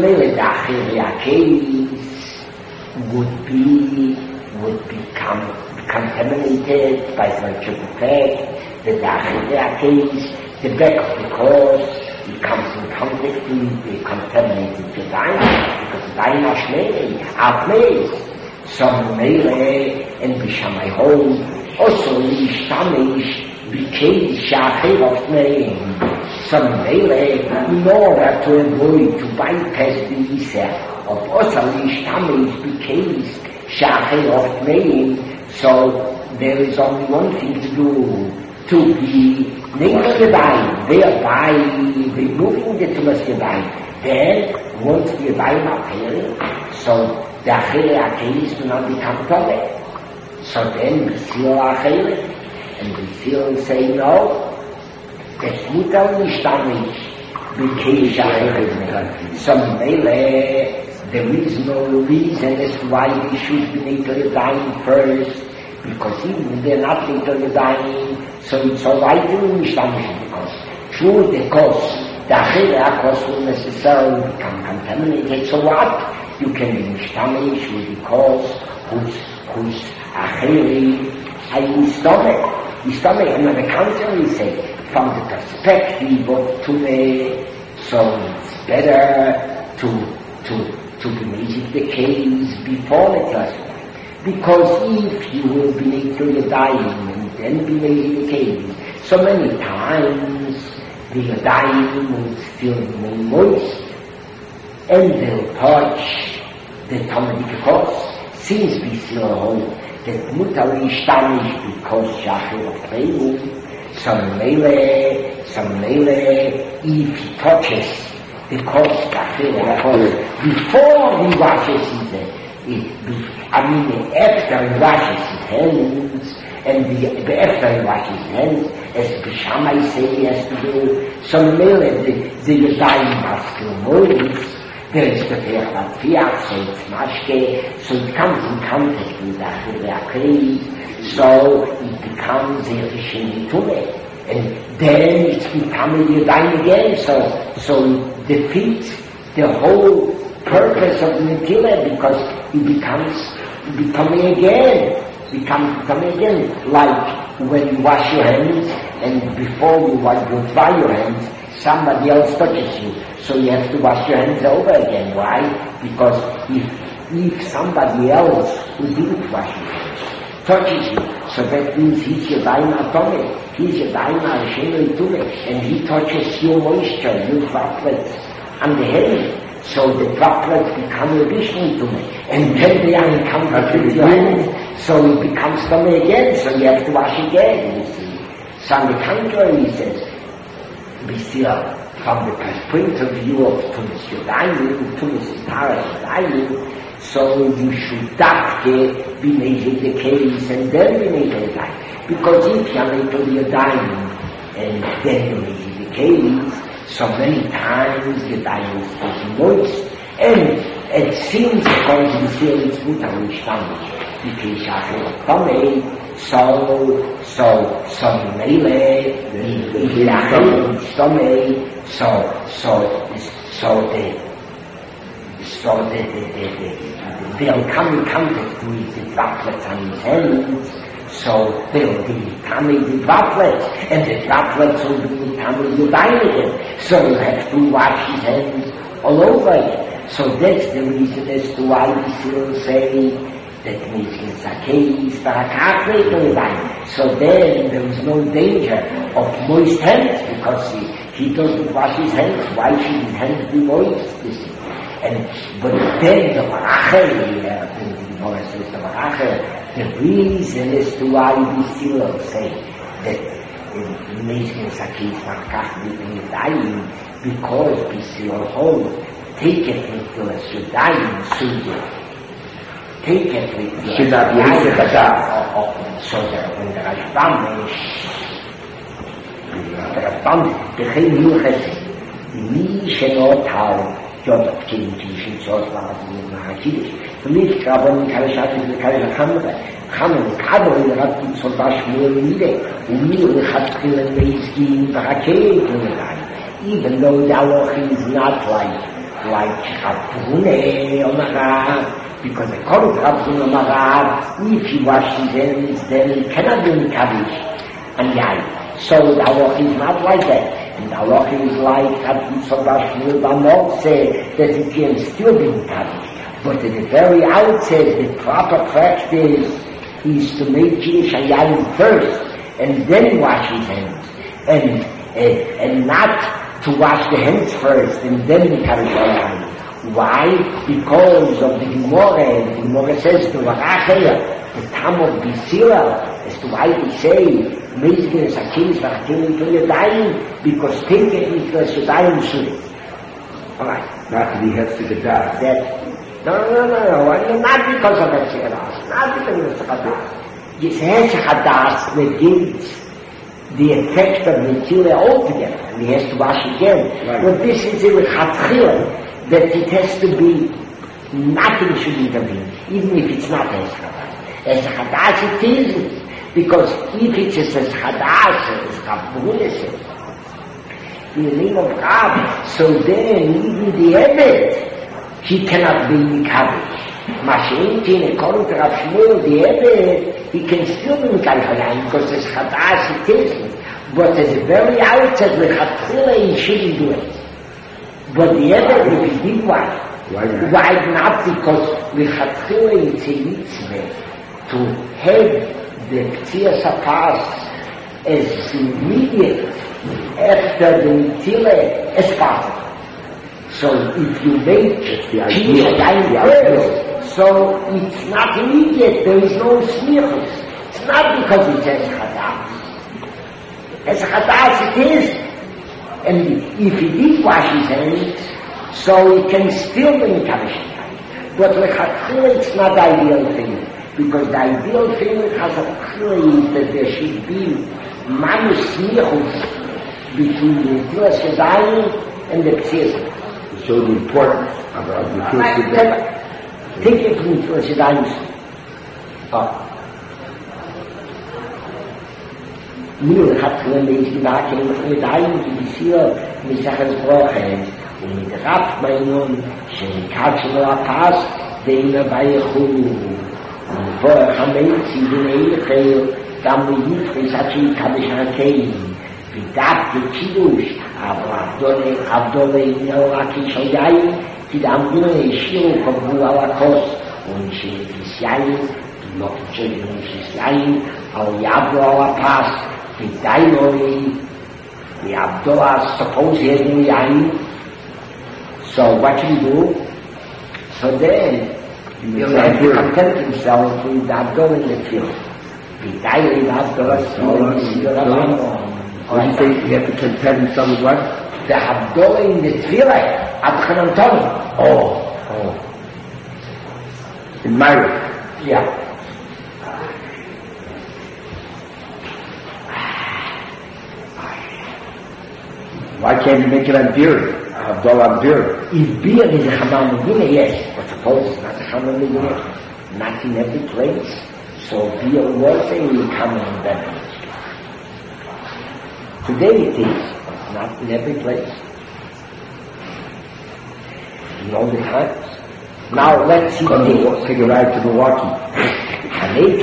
the case would be, would become contaminated by virtue of the fact that the case, the back of the course, it comes in contact with the contaminated Yadayim, because the Yadayim are Shnei, are placed. Some Mele and Bishamai hold, also Ishtamish became Shachir of Tneim. Some Mele, in order to avoid, to bypass the Isa of also Ishtamish became Shachir of Tneim, so there is only one thing to do, to be Neither Yadayim, thereby removing the Tumas Yadayim. Then, once the Yadayim are clear, so the Achele Achelis do not become Tome. So then, Bisil Achele, and Bisil say no, that's Mutal Nishtamish, became Achele. So Mele, there is no reason as to why we should be Neither Yadayim first, because even they're not Neither Yadayim, so it's all right to Nishtamish because through the cause, the Achele cause will necessarily become contaminated. So what? You can be Nishtamish with the cause whose, whose Achele is stomach. The stomach, and on the contrary, say, from the perspective of today, so it's better to, to, to be making the case before the class. Because if you will be making the dying and then be making the case, so many times the Yadayim will still remain moist and they'll touch the Talmudic course, since we still hold that Mutar Ishtamish because Shachir of Treimu, some Mele, some Mele, if he touches the course, Shachir of course, before he washes his it, I mean after he washes his hands, and the, after he washes his hands, as Bishamai say he has to do, some Mele, the, the Yadayim are still moist, There is the Fiat Fiat, so it's Mashke, so it comes in contact with the Akri, so it becomes a Rishini Tume. And then it's becoming Yudayim again, so, so it defeats the whole purpose of the Netilah, because it becomes becoming again, becomes becoming again, like when you wash your hands, and before you wash you dry your hands, somebody else touches you, so you have to wash your hands over again. Why? Because if if somebody else who didn't wash your hands touches you, so that means he's your daim atome, he's your daim al-shem tume, and he touches your moisture, your droplets on the hand. So the droplets become a Vishnu tume, and then they are in contact with your hand, so it becomes tume again, so you have to wash again, you see. So on the contrary, he says, B'sira, from the point of view of Tumis Yodayim, Tumis Tara Yodayim, so you should dafke be made the case and then be made the Yodayim. Because if you are made to the Yodayim and then you made the case, so many times the Yodayim is getting moist, and it seems according to the theory it's good and understanding. Because you have to so, so, so, mele, so, so, so, so, the, so, the, the, the, the, they'll come in contact with the droplets on his hands, so they'll be coming the droplets, and the droplets will be coming the again, so you have to wash his hands all over again. So that's the reason as to why we still say that means it's a case for a carpet or a so then there is no danger of moist hands, because he, he doesn't wash his hands. Why should his hands be moist? And but then the Baracha, the Gemara says the Baracha, the reason as to why we still say that in Meiskin is a case for a carpet and a dying, because we still hold take it into a Sudaim Sudaim. Take it with you. Should not be able to that. So that when the Rashbam the Rashbam, the Chei Yuches, the Mi Shenot Hau, Jodot Kim Tishin Sos Lavazim Mahakidish. The Mi Krabon Karashat is the Karashat Hamada. Hamad Kabo in the Rabbi Sodash Mu'emide, Umi Ulechatchil and Meizki in the Hakei Tunadai. Even though the Aloch is not like like Chapune or Mahar, because the Korut Rabzun Mahar, if he washes his hands, then he cannot do Mikavish and Yai. So the Aloch is not like that. And the Aloch is like Rabbi Sodash Mu'emide say that he can still be Mikavish. But at the very outset, the proper practice is to make Kiddush Hayayim first, and then wash his hands, and uh, and not to wash the hands first, and then Kiddush Hayayim. Why? Because of the Gemara. The Gemara says to Varachaya, the time of Bisira, as to why we say Meizgin is a king, but a king to Yadayim, because take it into a Yadayim Shuri. Alright. Not that he has to get that. That No, no, no, no, not because of the Tziras, not because of the Tziras. It's Hadas that gives the effect of the Tzilah altogether, and he has to wash again. Right. But this is in the Chatzchila, that it has to be, nothing should intervene, even if it's not as Hadas. As Hadas it isn't, because if it's as Hadas, as Rabbuna says, in the name of God, so then even the Ebed, he cannot be Mikavish. Mashiach, according to Rav Shmuel, the Ebed, he can still be Mikavish, because it's Chadas, it isn't. But at the very outset, with Chatzila, he shouldn't do it. But the Ebed, if he did one, why not? Why not? Because with Chatzila, it's a mitzvah to have the P'tzias HaPas as immediate after the Netilah as possible. So if you make the idea, the idea, so it's not immediate, there is no smichus. It's not because it says Chadas. As Chadas it is. And if he did wash his hands, so he can still be Mikavish. But with Chatzila it's not the ideal thing. Because the ideal thing with Chatzila is that there should be manus smichus between the Tzilas Yadayim and the P'tzias. So the importance Aber wie fühlst du das? Täglich nicht, was ist eins. Mir hat nämlich die Marke mit einem, die Sieger mit Sachen Sprache und mit Raff Meinung, schön Katschen oder Pass, den er bei Chulu. Und vorher haben wir sie den Ehetrail, da muss ich nicht, dass ich kann mich erkennen. Wie das die Chidush, aber Abdole, Abdole, Neolaki Shoyai, die Amdule, Shiro, Kobu, Alakos, und sie ist Jain, die Lokche, und sie ist Jain, auch Yabdo, Alapas, die Dainori, the Abdullah suppose he had no yain. So what should he do? So then, he had to content himself with the Abdullah in the field. The Dainori, the Abdullah, so he What do you say? You have to content himself with what? the Abdullah in the Tfilah, Abchanan Tov. Oh, oh. In Myra. Yeah. Why can't you make it on beer? Abdullah on beer. If beer is a Hammam Medina, yes, but suppose it's not a Hammam Medina, not in every place. So beer was a common beverage. Today it is, but not in every place. In all the times. Now let's see Come the take a ride to Milwaukee. אני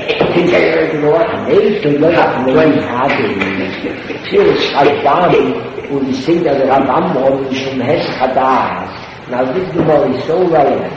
First Adam und ich sehe der Rambam ist im Hess Hadas. Now this Gemara is so relevant.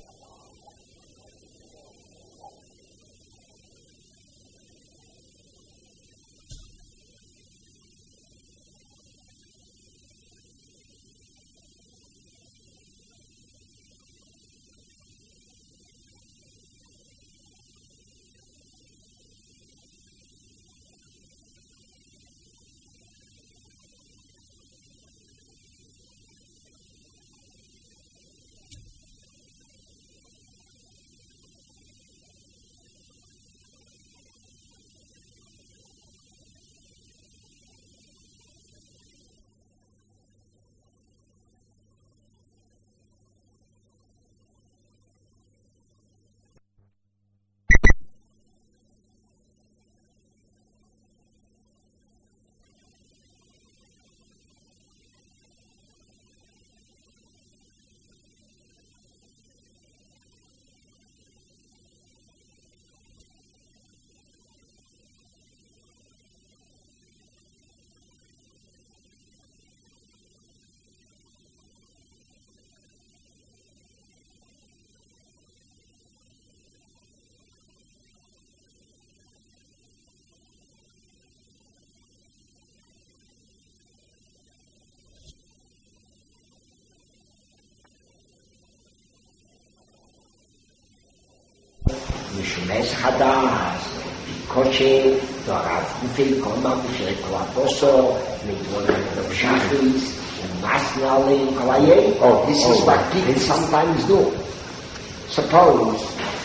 Mishmesh Hadas, Koche, Dorat, Ufei, Koma, Ufei, Kolaposo, Midwonen of Shachris, and Masnali, Kalaye. Oh, this is what people sometimes do. Suppose,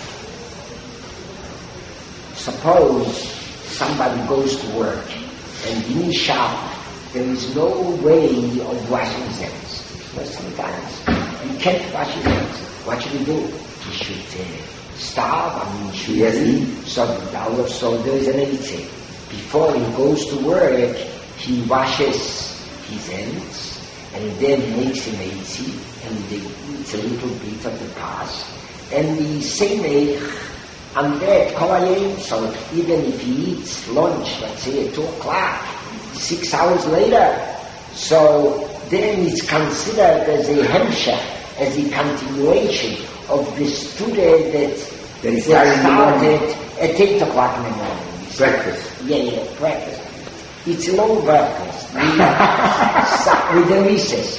suppose somebody goes to work and in his shop there is no way of washing his hands. Well, sometimes you can't wash his hands. What should he do? He should uh, starve, I mean, should Yes. eat. So, so there is an eitzah. Before he goes to work, he washes his hands, and then he makes an eitzah, and he eats a little bit of the past, and the same and that kolayim, so even if he eats lunch, let's say at two o'clock, six hours later, so then it's considered as a hemshah, as a continuation of the student that, That he that started in the started at eight o'clock in the morning. Breakfast. Yeah, yeah, breakfast. It's a long breakfast with, so, with the recess.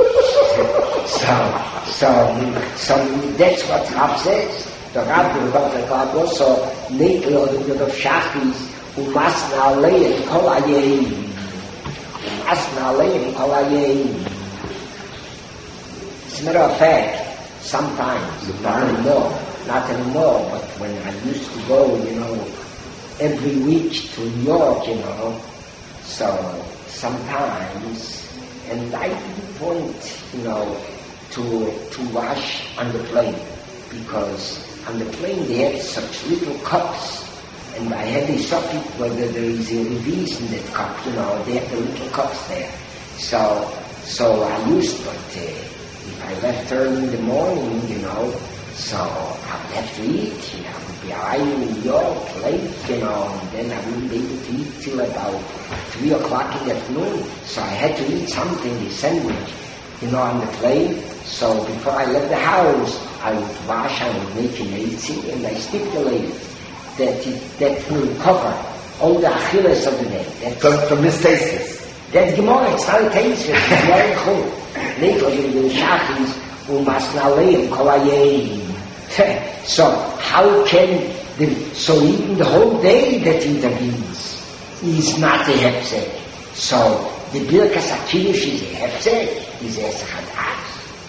so, so, so that's what Rav says. The Rav will not like God also make a lot of shachis who must now lay it kol ayei. Must now lay it kol ayei. As a matter of fact, sometimes, not anymore, not anymore, but when I used to go, you know, every week to New York, you know, so sometimes, and I didn't want, you know, to to wash on the plane, because on the plane they have such little cups, and I had a subject whether there is a release in that cup, you know, they have the little cups there. So, so I used, but uh, if I left early in the morning, you know, so I would have to eat, you know, I would be eyeing in your plate, you know, and then I wouldn't be able to eat till about three o'clock in the afternoon. So I had to eat something, a sandwich, you know, on the plane. So before I left the house, I would wash, I would make an eitzing, and I stipulated that it, that will cover all the achilles of the day. That's, From, from this thesis. that's Gemara, it's not a taste, it's very cool. Because in the Shachis, umasnaleim kolayim. So how can the, so even the whole day that intervenes is not a hefsek. So the Birkas HaKiddush is a hefsek, is a Esachadas.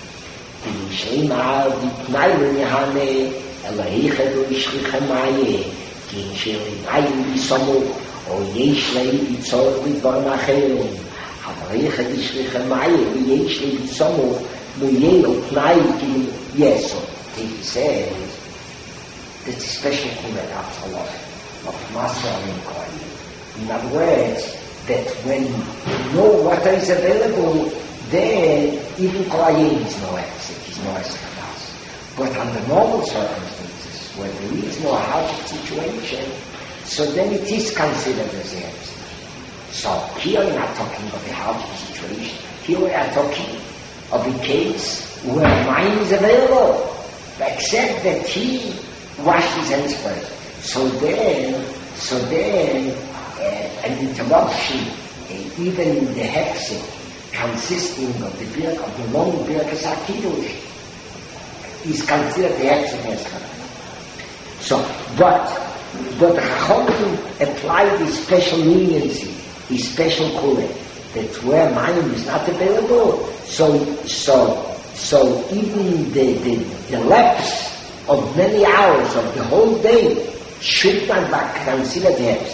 The Shema, the Tnai L'Yahane, Eloheicha L'Ishlicha Maye, Kin Sheli Mayim B'Somu, O Yesh Lei B'Tzor L'Dvar Macherim, Eloheicha L'Ishlicha Maye, Yesh Lei B'Somu, L'Yeh L'Tnai Kin Yeso. He says, that's a special kulat after of Masra and Kohen. In other words, that when you know what is available, then even Kohen is no exit, is no exit. But under normal circumstances, when there is no hardship situation, so then it is considered as an exit. So here we're not talking of a hardship situation. Here we are talking of a case where wine is available, except that he washed his hands first. So then, so then, uh, an interruption, uh, even the hexing, consisting of the birk, of the long Birkas HaKiddush, is considered the hexing as well. So, but, but the Chachomim applied this special leniency, this special kule, that where mine is not available, so, so, So even the, the, the lapse of many hours of the whole day should not be considered hefsek.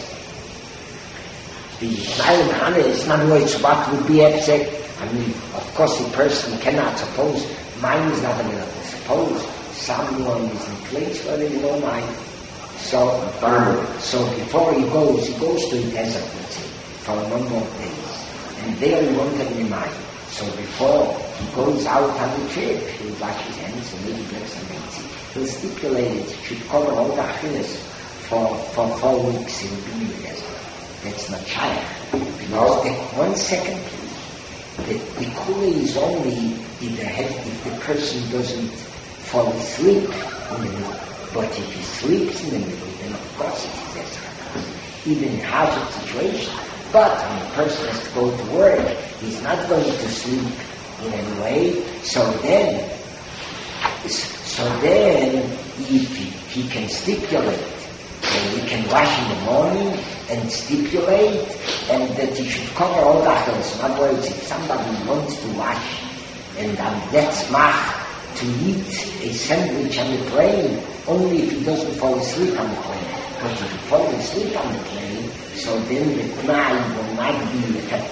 The Yisrael Hana is not always what would be hefsek. I mean, of course a person cannot suppose mine is not available. Suppose someone is in a place where there is no mine. So, uh, so before he goes, he goes to the desert, let's say, for a number of days. And there he won't have any mine. So before he goes out on the trip, he'll wash his hands and maybe get some eitzim. He'll stipulate it, should cover all the achilles for, for four weeks in the desert. That's not shaykh. Because the, one second please. The, the kula is only if the, head, if the person doesn't fall asleep in the middle. But if he sleeps in the middle, then of course it is esachadas. Even in hardship situation. But when a person has to go to work, he's not going to sleep in any way. So then, so then, if he, he can stipulate, then he can wash in the morning and stipulate, and that he should cover all the achilles. In other words, if somebody wants to wash, and um, that's mach to eat a sandwich on the plane, only if he doesn't fall asleep on the plane. But if he falls asleep on the plane, so then the Tnai will not be effective.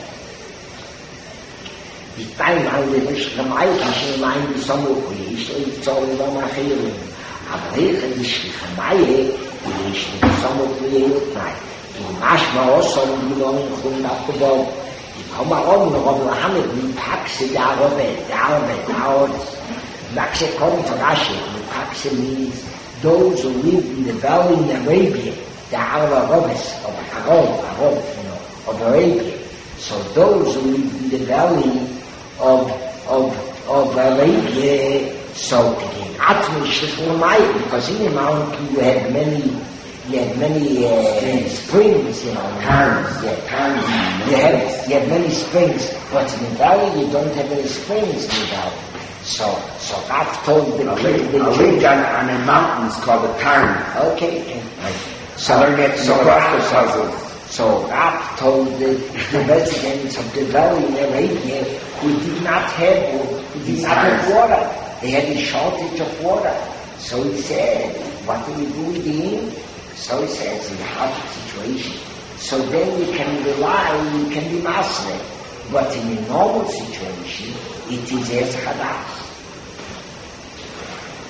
The time I will wish the Mike is in line with some of the Israel, it's all in my hearing. Aber ich and the Shlichamaye, we wish the some of the Tnai. In Mashma also, you know, in up the boat. You come along, the Rabbi Muhammad, we pax it out of it, down it, out. Nakshe come to Rashi, the pax means those who live in the valley in Arabia. The Arab Arabs of Arab, Arab, you know, of Arabia. So those who live in the valley of of of Arabia, so again, Atmi because in the mountain you have many, you have many uh, springs, you know, ponds, yeah, ponds. You have you have many springs, but in the valley you don't have any springs in the valley. So, so I've told the a lake, a lake on, on a mountain is called a tarn. Okay. Right. So, so, so, puzzles. So Rab told the, the residents of the valley in Arabia who did not have, who did not have water. They had a shortage of water. So he said, what do we do with the inn? So he says, in a hard situation. So then we can rely, we can be master. But in a normal situation, it is as hadas.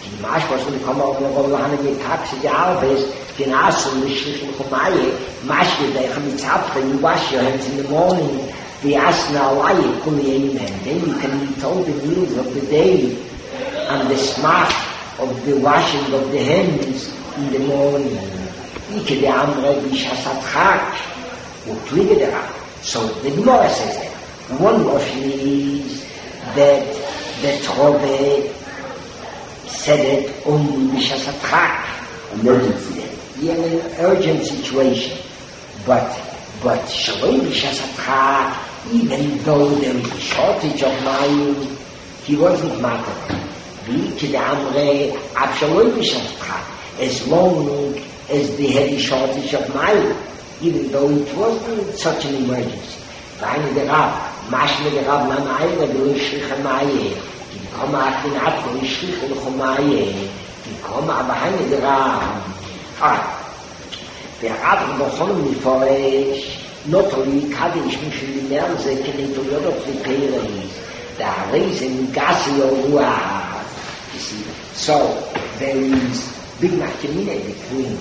die Maschwas und kommen auch noch an die Taxi die Arbeit, die Nase und die Schrift und Komaye, Maschke, they come to tap and you wash your hands in the morning, the asna alaye kuli amen. Then you can eat all the meals of the day and the smack of the washing of the hands in the morning. Ike de amre bishasatchak, utlige der. So the Gemara says that. One notion is that the Trove said it only bishasatchak, emergency. Yeah, an urgent situation. But but shalom bishasatchak, even though there is a shortage of mayim, he wasn't matter. Ike de amre abshalom bishasatchak. As long as they had a shortage of mayim, even though it wasn't such an emergency. Eine der Rab, Maschle der Rab, na Meile, du Schrich Maye, die kommen auf den Abend, du Schrich Maye, die kommen aber eine der Rab. Ah, der Rab begonnen mit Forech, not only kann ich mich in die Nerze, kann ich doch noch die Peres, da reisen Gassi Oruah. You see, so there is big nachgemine between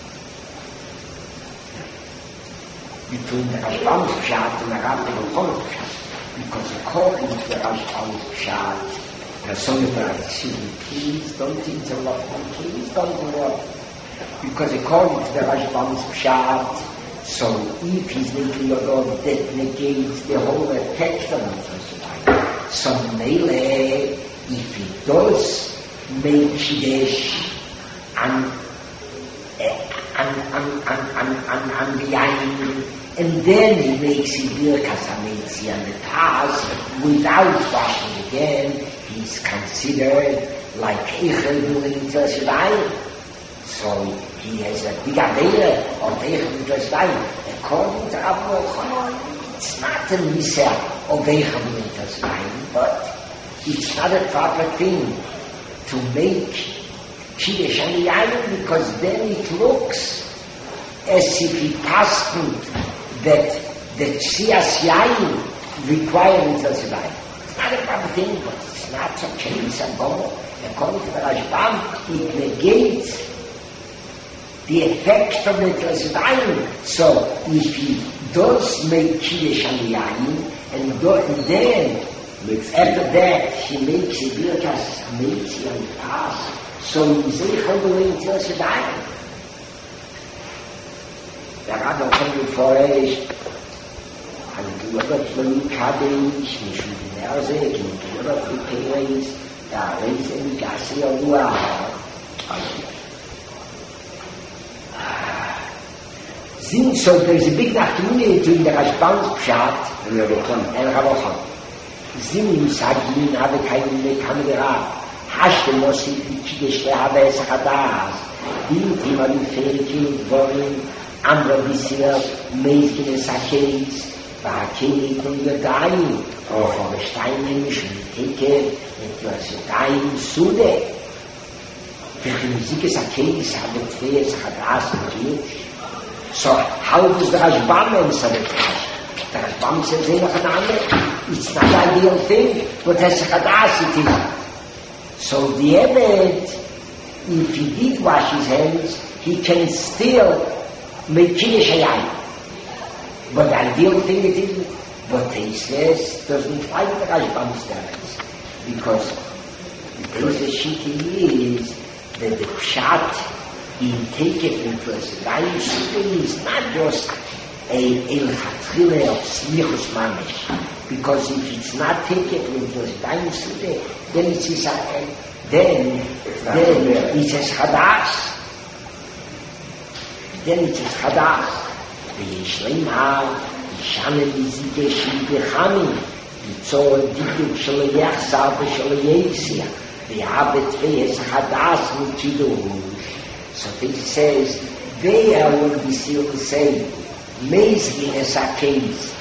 between the Rashbam's Pshat and the Rabbi B'Chon's Pshat. Because according to the Rashbam's Pshat, the son of the Rabbi, please don't interrupt me, please don't interrupt. Because according to the Rashbam's Pshat, so if he's making a law that negates the whole text of it, so Mele, if he does make Shidduch and and and and and and and the ayin, and then he makes it birkas hametzi and the task without washing again, he's considered like Eichel doing Tzosh Ayin. So he has a big idea of Eichel Tzosh Ayin. According to Rabbi Yochanan, it's not a misa of Eichel Tzosh Ayin, but it's not a proper thing to make Kiddush and Yayin, because then it looks as if he passed that the Tziyas Yayin requires Tzosh Ayin. It's not a proper thing, but it's not such a case and go. According to the Rashbam, it negates the effect of the Tzosh Ayin. So if he does make Kiddush and Yayin, and, do, and then after that he makes a birkas hametzi and pass, so he's Eichel doing Tzosh Ayin. Der Rabbi kommt mir vorrecht, an die Überflug hatte ich, nicht mit die Nerze, ich mit die Überflug Peres, da reise in die Gasse ja nur. Sind so, there's a big nachgemine between the Rashbam's Pshat and the Rabbi Yochanan. Sind im Sagin, habe keinen Mekam gerab. Hast du Mosif, die Kiddush, der habe es Chadas. Die immer die Ferien wollen, andere bisher Mädchen es Akeis, war Akeis und Yodayin, auch von der Steinländisch und Teke, und Yodayin Sude. Die Musik es Akeis, habe zwei es Chadas und Jüdisch. So, how does the Rashbam answer it? The Rashbam says, it's not an ideal thing, but as a Chadas it is. So the Ebed, if he did wash his hands, he can still make Kiddush Hayayin. But the ideal thing it isn't. But he says, doesn't fight the Rashbam's statements. Because the basic shitty is that the Pshat in take it into a Zayim Sude is not just a El Hatrille of Smichus Mamish. Because if it's not taken into a Zayim Sude, then it is a, then, then it is Hadash. Then it is Hadash. וישלם הר, ישנה מזיגה של בחמים, ליצור דיוק של יחסר ושל יחסיה, ויעבד ויש חדש מקידוש. So it says, there will be still the same. Amazing as a case,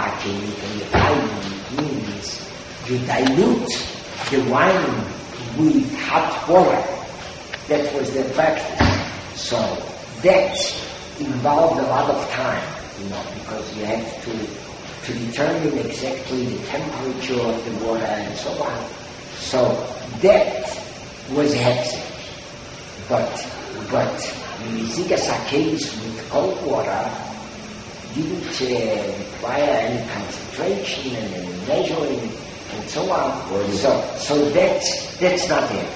means you dilute the wine with hot water. That was the practice. So that involved a lot of time, you know, because you had to to determine exactly the temperature of the water and so on. So that was hexing. But, but the Mizigas HaKeis with cold water didn't uh, require any concentration and any measuring and so on. Well, so, so that's, that's not it.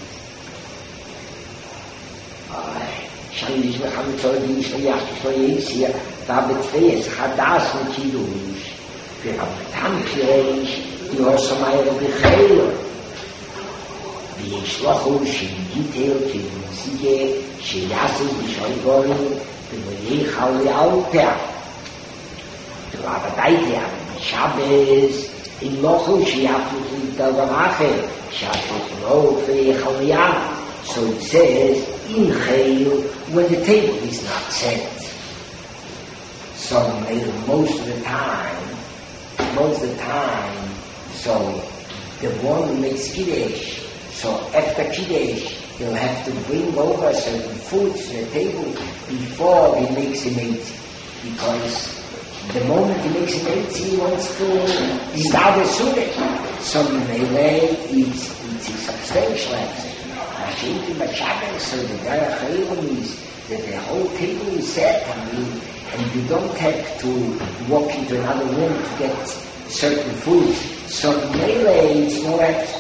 Shall we have to do this? We have to do this here. David Feyes, Hadas and Kiddush. We have to Tampirage, you also might have a Chayr. The Shlachos, she detailed, she didn't see, she yasses, the Shoygorim, the Moyechal, the Alper. The Rabadaita, the Shabbos, in Lochos, she has to do the Gavache, she has to know, Feyechal, the Alper. So it says, in Chayil, when the table is not set. So most of the time, most of the time, so the one who makes Kiddush, so after Kiddush, he'll have to bring over certain food to the table before he makes him eat. Because the moment he makes him eat, he wants to start a sunnah. So Mele, it's, it's a substantial act. So the Darach is that the whole table is set and, and you don't have to walk into another room to get certain food. So Mele is no act.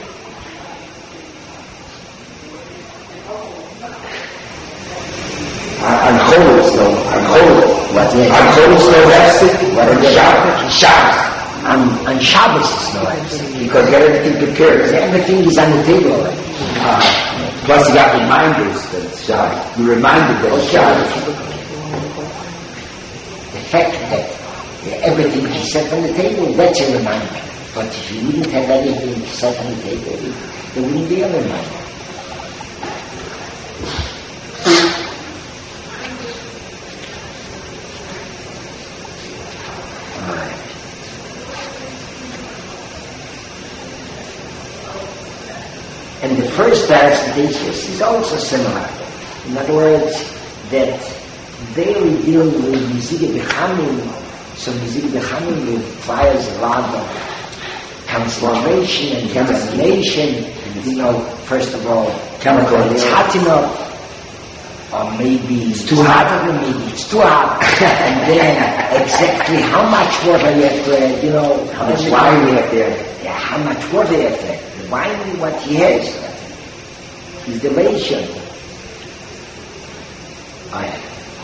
On Cholos, though, on Cholos. What is on Cholos, no hexing. What on Shabbos? Shabbos. On, on Shabbos is no hexing. Because you got everything prepared. Everything is on the table already. Uh, plus you got reminders that it's Shabbos. You reminded that it's Shabbos. The fact that everything is set on the table, that's a reminder. But if you wouldn't have anything set on the table, there wouldn't be a reminder. And the first Parasitatius is also similar. In other words, that they are dealing with Miziga B'Chamin, so Miziga B'Chamin requires a lot of transformation and contamination. You know, first of all, chemical, it's hot enough, or maybe it's too hot, or maybe it's too hot, and then exactly how much water you have to add, you know, how much wine you have to add. Yeah, how much water you have to add. Wine, what he has is the relation. Oh yeah.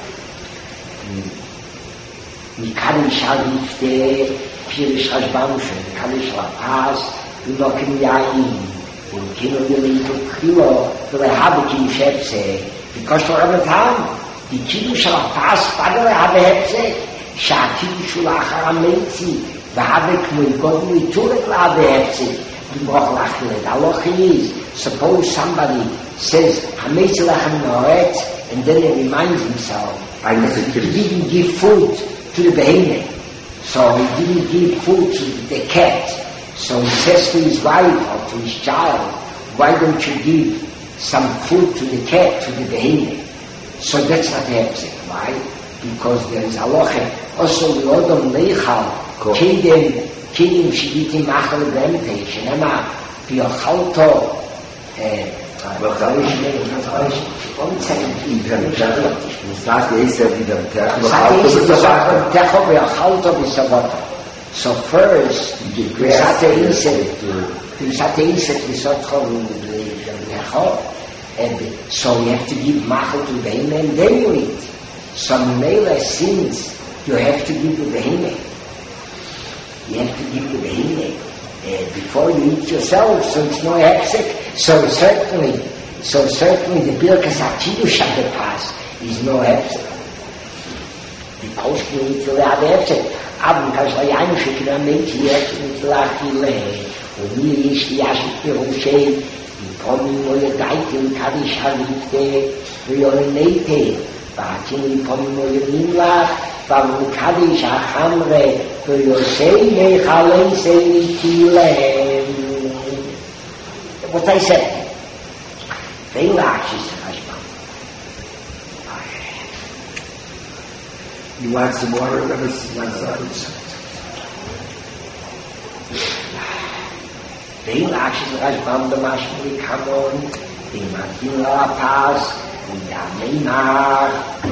Mikari Shalifte, Pirish Hashbamshan, Mikari Shalapaz, Unokim Yain, Unkino Yelito Krilo, the Rehabikim Shepse, because for every time, the Kidu Shalapaz, Father Habehepse, Shakidu Shulachar Ametzi, the Habek Mulgodmi Turek Labehepse. Suppose somebody says and then he reminds himself I he didn't give food to the behemoth, so he didn't give food to the cat. So he says to his wife or to his child, why don't you give some food to the cat, to the behemoth? So that's not happening. Why? Because there is halacha. Also, the Odom Leichal, Kedem, Kidim Shigitim Machal Gremte, Shenema, Piochalto, one second, so first, and so you have to give Machal to the behemoth and then you eat. Some Mela sins, you have to give the behemoth. You have to give the behemoth uh, before you eat yourself, so it's no hepsek. So certainly, so certainly the Birkas HaKiddush of the past is no hepsek. Because you eat the hepsek. Abend Kashlayanu Shekina Meiti Yekini Tlachile, Umi Ish Yashik Yerushay, Pomi Moya Daitim Kadish Halite, Riorinete, Bahatini Pomi Moya Nimlach, Bamukadish Achamre, Yosei Mechalei Seitile. What I said, they laugh, she said, you want some water? Let me see one side. They actually Rashbam the Mashmi Kamon, the Matila Pass, the Yamina,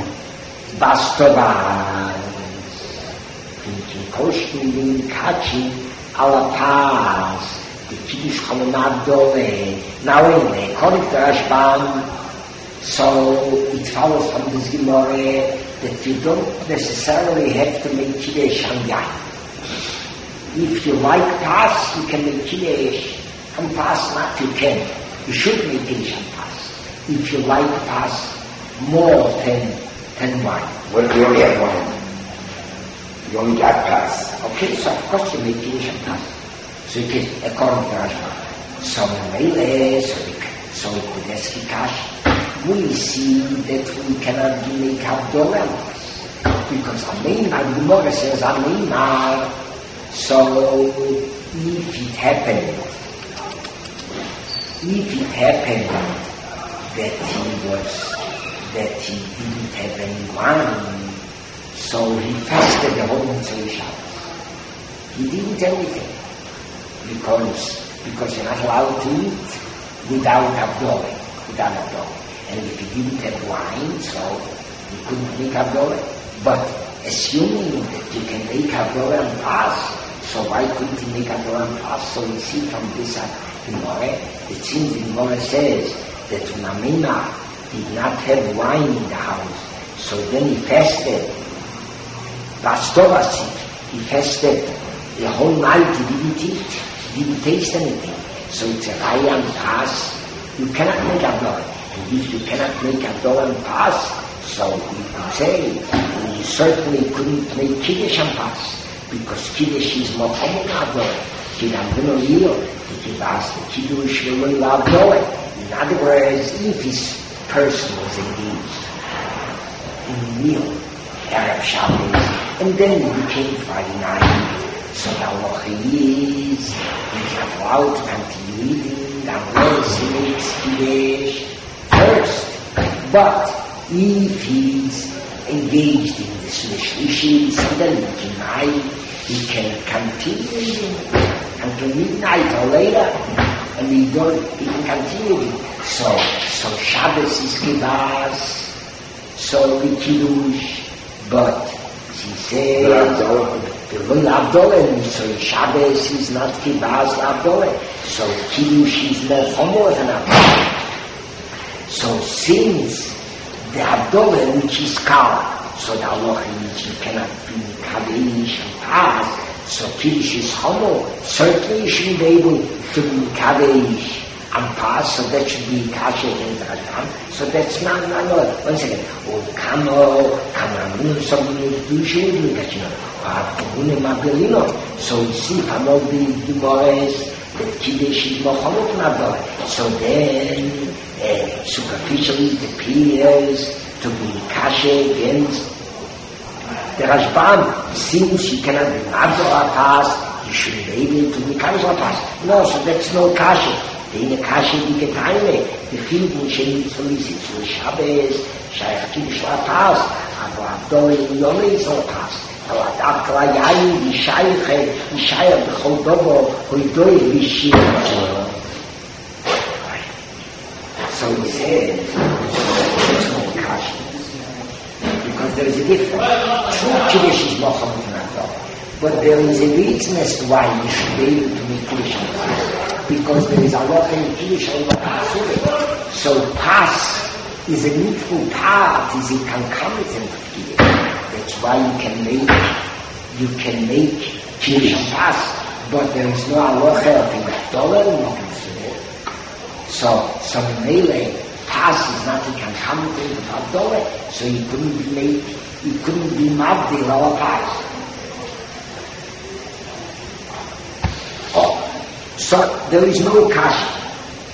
Bastovan, the Koshni, the Kachi, Ala Pass, the Kiddush Chamonad Dole. Now anyway, according to Rashbam, so it follows from this Gemara that you don't necessarily have to make Kiddush and Yain. If you like Pas, you can make Kiddush, and Pas not, you can. You should make Kiddush and Pas. If you like Pas more than, than wine. Well, we only have wine. You only got Pas. Okay, so of course you make Kiddush and Pas. So you can, according to Rashbam. So Mele, so we so we could ask Kash. We see that we cannot make Havdalah. Because Amen, the Gemara says Amen. So if it happened, if it happened that he was, that he didn't have any wine, so he fasted the whole Mitzvah Shabbos. He didn't anything. Because, because you're not allowed to eat without Havdalah, without Havdalah. And if he didn't have wine, so he couldn't make Havdalah. But assuming that you can make Havdalah and Pas, so why couldn't he make Havdalah and Pas? So we see from this Gemara, it seems the Gemara says that when Amina did not have wine in the house, so then he fasted. Bastovasi, he fasted the whole night, he didn't eat, didn't taste anything. So it's a Raya and Pas. You cannot make Havdalah. And if you cannot make Havdalah and Pas, so we could say you certainly couldn't make Kiddush and Pas, because Kiddush is more common Havdalah. Kiddush is not real. The Kiddush, the Kiddush will only Havdalah. In other words, if this person was engaged in meal, Arab Shabbos, and then it became Friday night, so the halacha is he's not allowed to continue eating unless he makes Kiddush first. But if he's engaged in the Shlishes, and then tonight he can continue until midnight or later, and he don't he can continue. So so Shabbos is Kibas, so the Kiddush, but he says the Lul Havdalah, so Shabbos is not Kibas Havdalah, so Kiddush is more humble than Havdalah. So since the Havdalah which is Kal, so the halacha which you cannot be Kadesh and Pas, so Kiddush is humble, certainly you shouldn't be able to be Kadesh and Pas, so that should be Kasha against the Rashbam. So that's not, not, not, one second. Oh, Kamo, Kamo, something you do, shouldn't do that, you know. So you see from all the Gemaras that Kiddush is more humble than Havdalah. So then, uh, superficially it appears to be Kasha against the Rashbam. Since you cannot be Havdalah Pas, you should be able to be Kasha Pas. No, so that's no Kasha. In the Kasha dike Taime, the Chilbun Shein Solicit for Shabbos, Shaykh Kiddush La Pas, aber Havdalah in Yom is La Pas. Aber Avkala Yayin, the Shaykh, the Shaykh, the Chodobo, Hoidoi, Vishir. So he says, there's no Kasha. Because there is a difference. True Kiddush is more common than Havdalah. But there is a reason as to why you should be able to make Kiddush and Pas. Because there is a lot in Kiddush and Pas. So Pas is a needful part, is a concomitant of Kiddush. That's why you can make, you can make Kiddush and Pas, but there is no halacha of Havdalah, no consider. So, so Mele, Pas is not a concomitant of Havdalah, so you couldn't be made, you couldn't be Mabdil or Pas. So there is no Kasha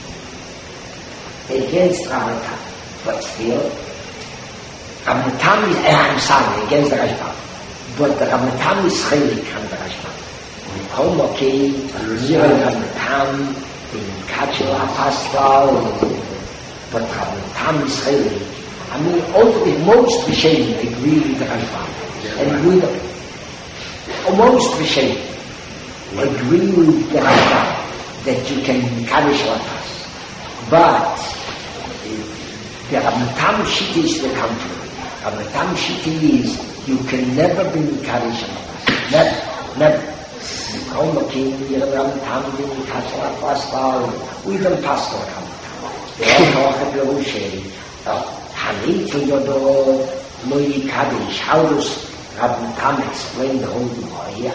against Ramatam, but still, Ramatam is, eh, I'm sorry, against the Rashbam, but the Ramatam is Chelik on the Rashbam. We call Mokeh, near Ramatam, in Kachel Apostol, but Ramatam is Chelik. I mean, all the most Rishonim agree with the Rashbam, and with almost Rishonim agree with the Rashbam. that you can Kaddish Lapas. But the Ramatam Shiti is the contrary. Ramatam Shiti is you can never be Kaddish Lapas. Never, never. Kol Makim, Ramatam, Kaddish Lapas, we don't pass the Ramatam. The Ramatam Perushay, Hanit Yodo, Loi Kaddish. How does Ramatam explain the whole Gemara here?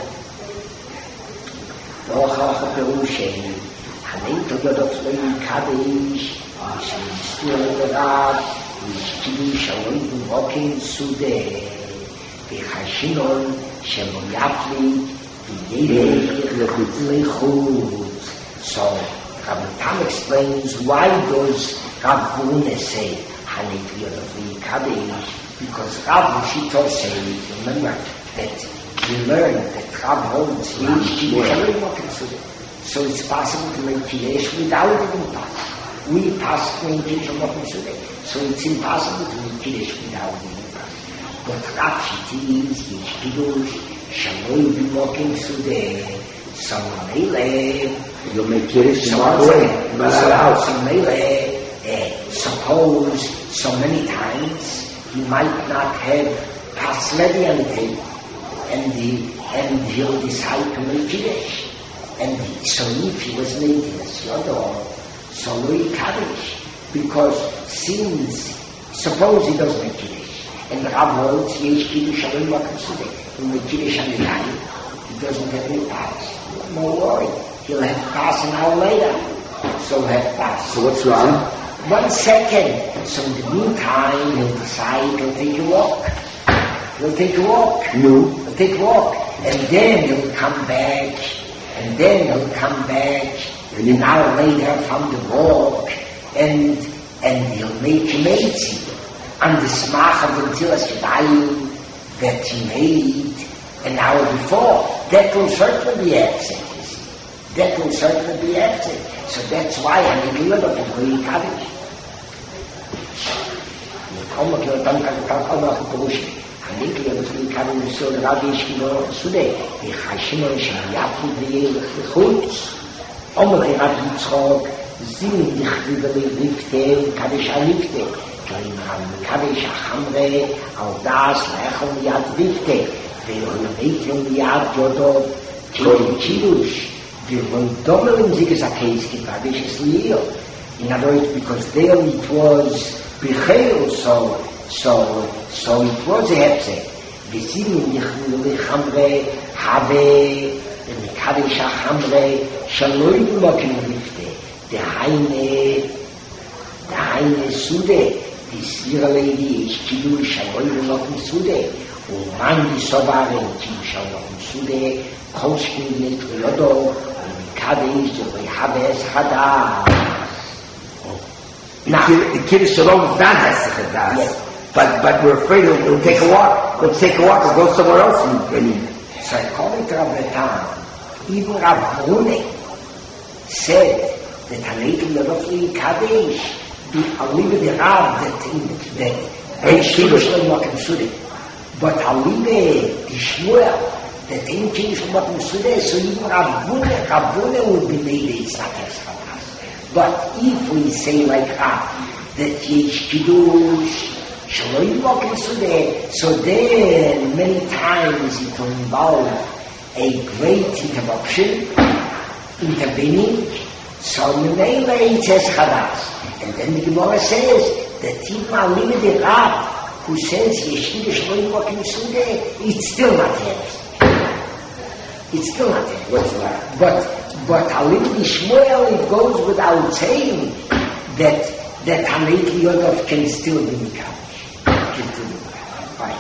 Rocha Perushay, Hanit Yodo, Loi Kaddish, Still the Rab, Kiddush Shalom walking Sude, the Hashinon, Shemoyatli, the Lechut. So Rabbi Tam explains why does Rav Huna say Hanit Yodov Kaddish? Because Rav Shito say, remember that we learned that Rav holds Kiddush Shalom walking Sude. So it's possible to make Kiddush without even pass. We pass in Kiddush Shalom Sude. So it's impossible to make Kiddush without even pass. But Rav Shiti is Yesh Kiddush Shalom be walking Sude. So Mele, you'll make Kiddush in one way. So Mele, uh, suppose so many times he might not have pass ready on the table, and the and he'll decide to make Kiddush. And he, so if he was making a Yodor, so Lui Kaddish, because since suppose he doesn't make Kiddush, and the Rav holds Yesh Kiddush Shalom Wakim Sude, he'll make Kiddush on the time, he doesn't have any pass. No worry, he'll have pass an hour later, so he'll have pass. So what's wrong? One second. So in the meantime, he'll decide he'll take a walk. He'll take a walk. No. He'll take a walk, and then he'll come back, and then he'll come back, and an hour later from the walk, and and he'll make a matzi on the smach of the Tilas Kedayim that he made an hour before. That will certainly be absent. That will certainly be absent. So that's why I'm in the middle of the Lui Kaddish. Como que eu estou falando com o Puxa? A lei que eu estou falando no seu Rabi Shkino Sude, e Hashimon Shemiyafu B'Yel Chutz, Omer Rabi Yitzchok, Zini Dichviveli Rifte, Kaddish Alifte, Kalim Ram Kaddish Achamre, Al Das Lechon Yad Rifte, Ve'Olemeitron Yad Yodov, Kei Kiddush, Ve'Oledomelim Zigas HaKeis Ki Kaddish Esliyo. In other words, because there it was B'Cheil, so, so, so it was a Hepzeh. V'Zini Dichviveli Chamre, Have, Kaddish Achamre, Shaloi Mokim Rifte, the Heine, the Heine Sude, the Sira lady is Kiddush Shaloi Mokim Sude, Uman di Sobaren Kiddush Shaloi Sude, Kolshkin Yet Yodo, Kaddish Rehabes Hadas. Now, The Kiddush Shalom is not Hesed Hadas. Yes. But, but we're afraid we'll, we'll take a walk. We'll take a walk or go somewhere else. And, I mean, so according to Rabbi Tam, even Rav Huna said that Haneikim Levafli Kaddish, the Aliba the Rav that in that Ein Kiddush L'Mokim Sude, but Aliba the Shmuel that in Kiddush L'Mokim Sude, so even Rav Huna, Rav Huna would be made it's not as Hadas. But if we say like Rav that Yesh Kiddush Shaloi L'Mokim Sude, so then many times it will involve a great interruption, intervening, so Menela it says Chadas. And then the Gemara says that even Alima the Rab, who says Yeshida Shaloi L'Mokim Sude, it's still not there. It's still not there. what's that? But, but Alima the Shmuel, it goes without saying that, that Haneki Yodov can still be Mikadosh. Can still be Mikadosh. Right.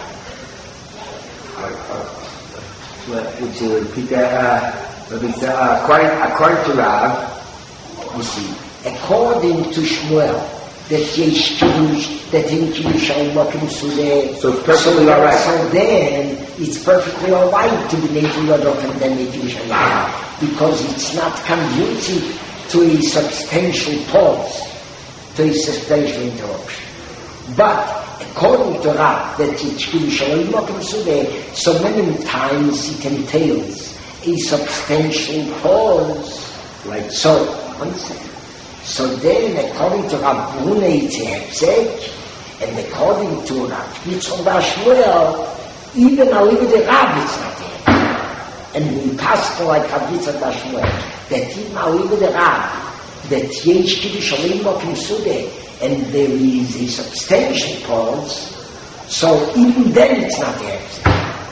What, would you repeat that? Uh, let me say, uh, according, according to Rav, You see, according to Shmuel, that Yesh Kiddush, that in Kiddush Shalom Sude, so it's perfectly all right. So then, it's perfectly all right to be making Yodov and then make Kiddush Shalom, because it's not conducive to a substantial pause, to a substantial interruption. But according to Rav, that it's Kiddush Shalom Sude, so many times it entails a substantial pause, Like So, one second. So then, according to Rav Brunei, it's a hefsek, and according to Rav Yitzchok Bar Shmuel, even a little bit of Rav is not there. And we pass for like Rav Yitzchok Bar Shmuel, that even a little bit of Rav, that yesh kiddush olim mokim sude, and there is a substantial cause, so even then it's not the hefsek.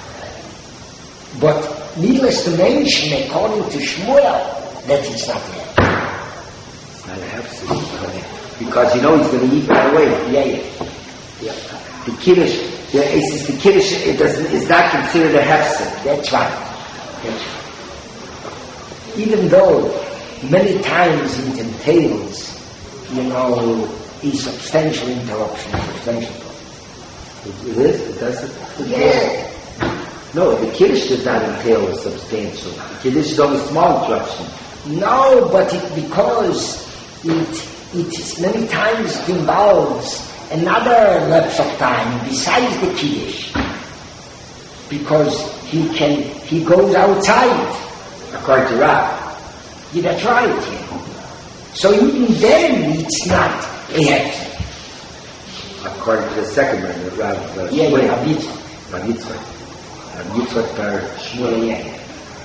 But needless to mention, according to Shmuel, that it's not there. not a hefsek, because you know he's going to eat right away. Yeah, yeah. Yeah. The kiddush, the, it's, the kiddush, it doesn't, is not considered a hefsek. That's right. That's right. Even though many times it entails, you know, a substantial interruption, substantial. It, it is. It doesn't. Yeah. No, the kiddush does not entail a substantial. The kiddush is only small interruption. No, but it, because it it is many times involves another lapse of time besides the kiddush, because he can he goes outside. According to Rav. Yeah, that's right. Yeah. So even then, it's not a hefsek. According to the second man, Rav. Uh, Yeah, Shmuel. yeah, Rav Yitzchak. Rav Yitzchak. Rav Yitzchak Bar Shmuel. Yeah, yeah.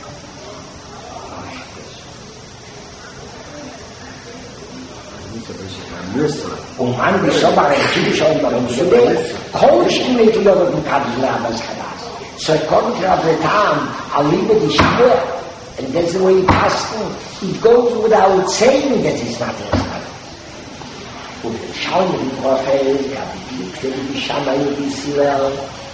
ומן בסוף הרי קידוש אוהב במסודר, כל שני תלויות מקבל לאבס חדש. So according to Rav Tam, I'll leave it in Shmuel, and that's the way he passed it. It goes without saying that it's not his mother. ובשאול מברוכל, גם בדיוק בשם היו בישראל.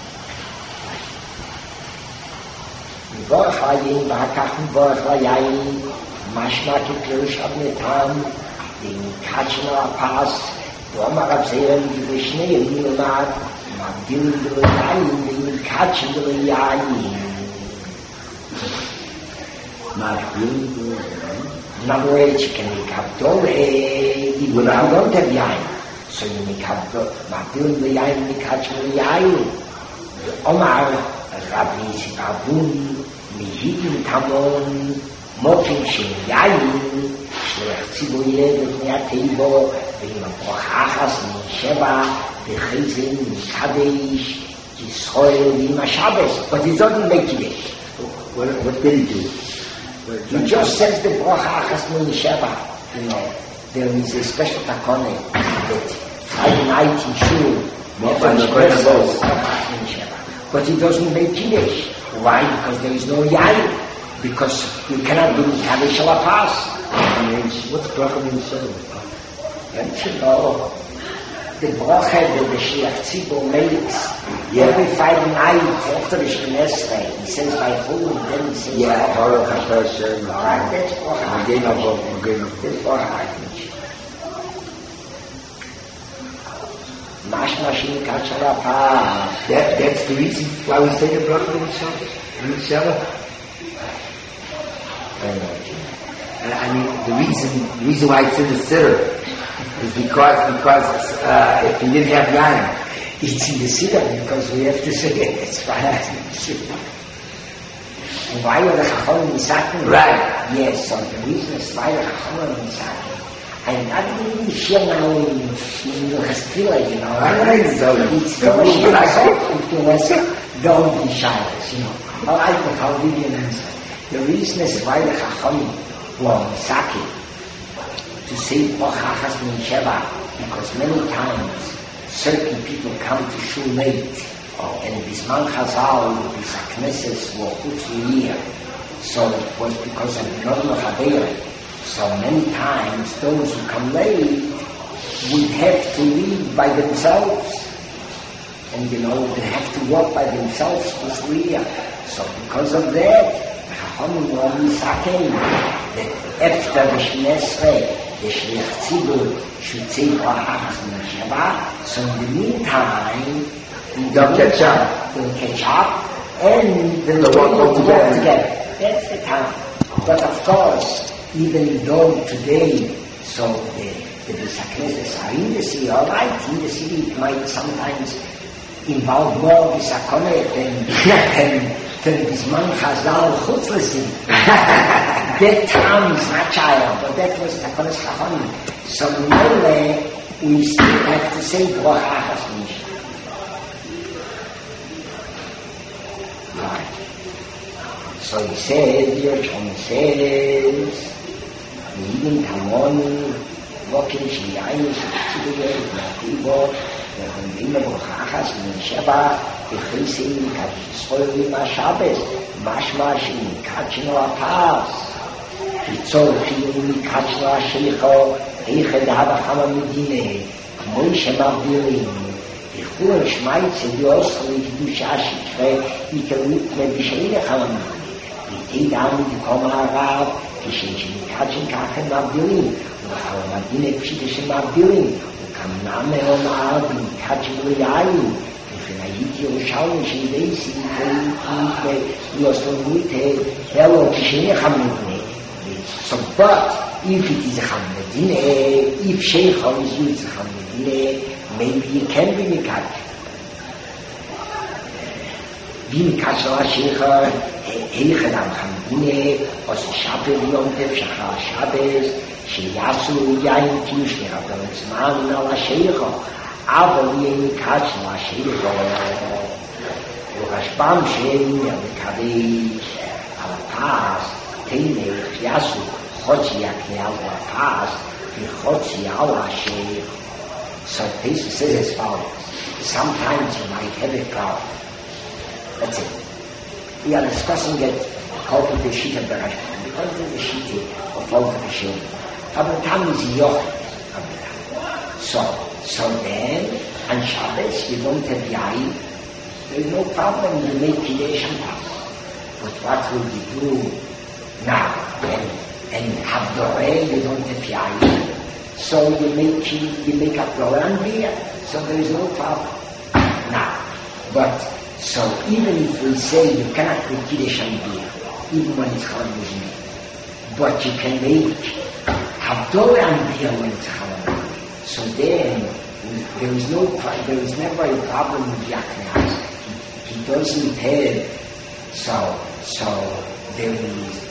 מבורך היין, ואחר כך מבורך ליין, משמע כפירוש רב נתם, den Katschner Pass, wo man ab sehr in die Schnee nilmad, man will der Lein, den Katschner Lein. Man will Na wohl, ich kann nicht abdole, die Gulam don't have Lein. So you make abdole, man will der Lein, den Katschner Lein. Omar, Rabbi Sibabun, Mihidin Tamon, Mokim Shin Lein, שלח ציבורי בפני הטבע, ועם הפרוחחס משבע, וחזן מקדש, ישראל ועם השבס. But it doesn't make it. What, what did he do? He just says the Brochachas Sheva. You know, there is a special takone that Friday night in Shul, but he doesn't make Kiddush. Why? Because there is no Yain. Because you cannot do Kaddish Shalapas. What's bracha mean Shalom? Don't you know? The bracha that the Shliach Tzibur makes every Friday night after the Shemoneh Esrei. He says by whom, and then he says Yeah, by Baruch Hashem. Alright, that's bracha. Again of again of That's bracha. Mashma Shinikat Shalapah. That that's the reason why we say the bracha in Shabbat. In Shabbat. I mean, the reason the reason why it's in the Siddur is because because uh, if we didn't have Yain, It's in the Siddur because we have to say it. It's right. And why are the Chachamim Misakim? Right. Yes, so the reason is why the Chachamim Misakim. I'm not really sure now in the Chastila, you know. I think so. It's the way you like it. It was don't be shy, you know. I like the Chaldean answer. The reason is why the Chachamim were Misakim to say Bochachas Min Sheva, because many times certain people come to shul late, and Bisman Chazal, these Knesses were put through here. So it was because of the Northern Chadeira. So many times those who come late would have to leave by themselves. And you know, they have to walk by themselves to Syria. So because of that, the Chachamim were Misakim, that after the Shemoneh Esrei, the Shliach Tzibur should say Bochachas Min Sheva. So in the meantime, they'll catch up. They'll catch up, and they'll They'll walk all together. together. That's the time. But of course, even though today, so the the Bisaknesses are in the city, all right, in the city it might sometimes involve more Bisakonet than, than Till this man Chazal chutzlesi. That time is not child, but that was the first Chachamim. So Mele, we still have to say Bracha Achas Mishnah. Right. So he said, your Chon says, Yidin Tamon, Vokin Shiyayin, Shibigay, Nativo, Nehundina Bracha Achas Mishnah, Echrisin, Kachishol Lima Shabbos, Mashma Shini, Kachino Apas. ליצור חיוני קצ'נו השליחו, איך דהב החמה מדינה, כמו שמבדירים, לכו על שמייצה דיוסו לקדושה שתרה, יקרות מבשרי לחמה מדינה. ותדע מדקום הרב, כששמקצ'ן ככה מבדירים, ובחמה מדינה פשיטה שמבדירים, וכמנה מאומר במקצ'ן ליין, וכן הייתי ירושלמי שדייסי, והייתי יוסו מויטה, אלו כשני חמה מדינה. So, but if it is a Chamedine, if Sheikhon is used a Chamedine, maybe you can be Mikach. Be Mikach no Sheikhon, Heichad am Chamedine, Os Shabbos Yontef Shachar Shabbos, Sheyasu Yain Kish Nerabel Zman no Sheikhon, Avo Ye Mikach no Sheikhon, Urashbam Shein Yamikavish, Alapas, Teine Yasu, Hochi Yaknial Wapas, Hochi Awa Sheikh. So this says as follows. Sometimes you might have a problem. That's it. We are discussing it called the sheet of the Rashbam. Because of the sheet of all the sheet. But the time is Yoch. So, so then, on Shabbos, you don't have Yain. There is no problem. You make Kiddush and Pass. But what will you do? Now, and, and Havdoreh, you don't have Yayin. So you make, you make Havdoreh and beer. So there is no problem. Now, but, so even if we say you cannot make Kiddush and beer, even when it's Chalav Mizmeh, but you can make Havdoreh and beer when it's Chalav Mizmeh. So then, there is no, there is never a problem with Yakneas. He, he doesn't have, so, so, there is,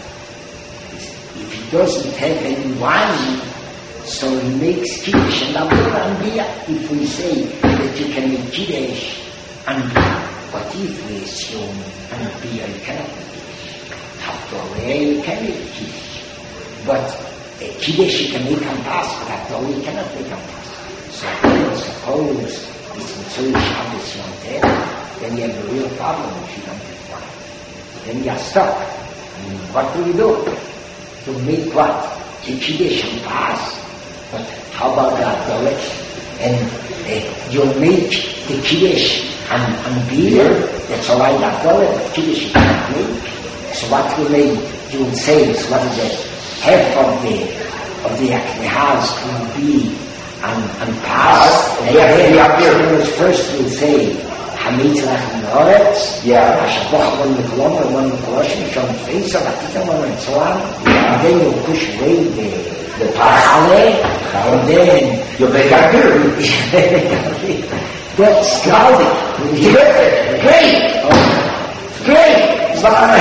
if he doesn't have any wine, so he makes Kiddush and Havdoreh and beer. If we say that you can make Kiddush and beer, but if we assume and beer you cannot make Kiddush, Havdoreh you can make Kiddush, but uh, Kiddush you can make and pass, but Havdoreh you cannot make and pass. So then suppose it's Mitzvah Shabbos Yontef, then you have a real problem if you don't have wine. Then you are stuck. I mean, what do you do? To make what? The Kiddush and pass. But how about the Havdoreh? And uh, you make the Kiddush and, and beer, that's all right, Havdoreh, but Kiddush you cannot make. So what will they, you will say, so what is it? Half of the, of the Aknehaz will be and, and pass. And yeah, yeah, yeah. First will say, Hamitzlach in the Haaretz, yeah, Hashabach one the Kolomba, one the Koloshim, Shom Feisa, Vatita, and so on. Yeah. And then you push away the, the Parachale, and then you make a beer. That's cloudy. Terrific. Great. Oh. Great.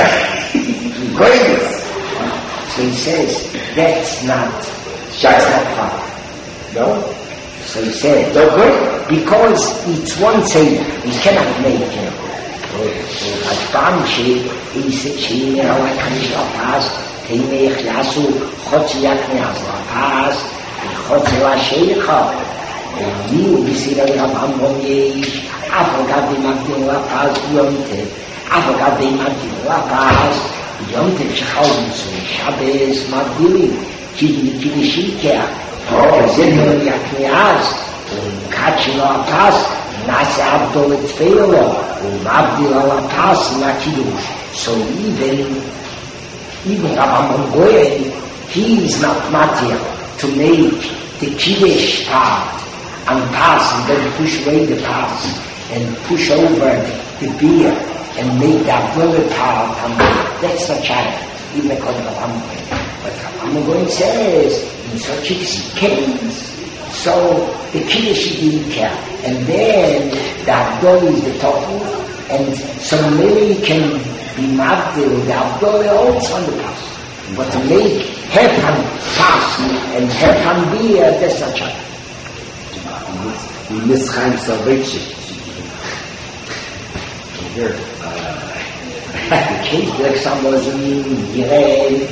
Great. So he says, that's not, that's not proper. No? So he said, okay, because it's one thing, he cannot make it. So Hashbam she, he said, she, you know, I can't pass, Teimech Yasu, Chotzi Yakne Hazlapas, Chotzi La Sheikha, and you, we see that we have Ambon Yesh, Afogad de Magdil La Paz, Yomte, Afogad de Magdil La Paz, Yomte, Shechal, Shabbos, Magdili, Kidni, Kidni Shikya, Oh, Zimmer Yakniaz, Kachino Apas, Nasi Abdol Tfeilo, Abdil Apas, Nakidush. So even, even Rabban Goyen, he is not matir to make the Kiddush part and pass and then push away the pass and push over the, the beer and make that other part and that's not child, even according to Rabban Goyen. But Rabban Goyen says, in such a case, so the Kiddush didn't care. And then the Havdoreh is the tofu, and so maybe you can be mavdil, the Abdullah also on the pass. But to make Herpan pass and Herpan be a desachat. We miss Chaim salvation. Here, the case like Samozin, Yirei,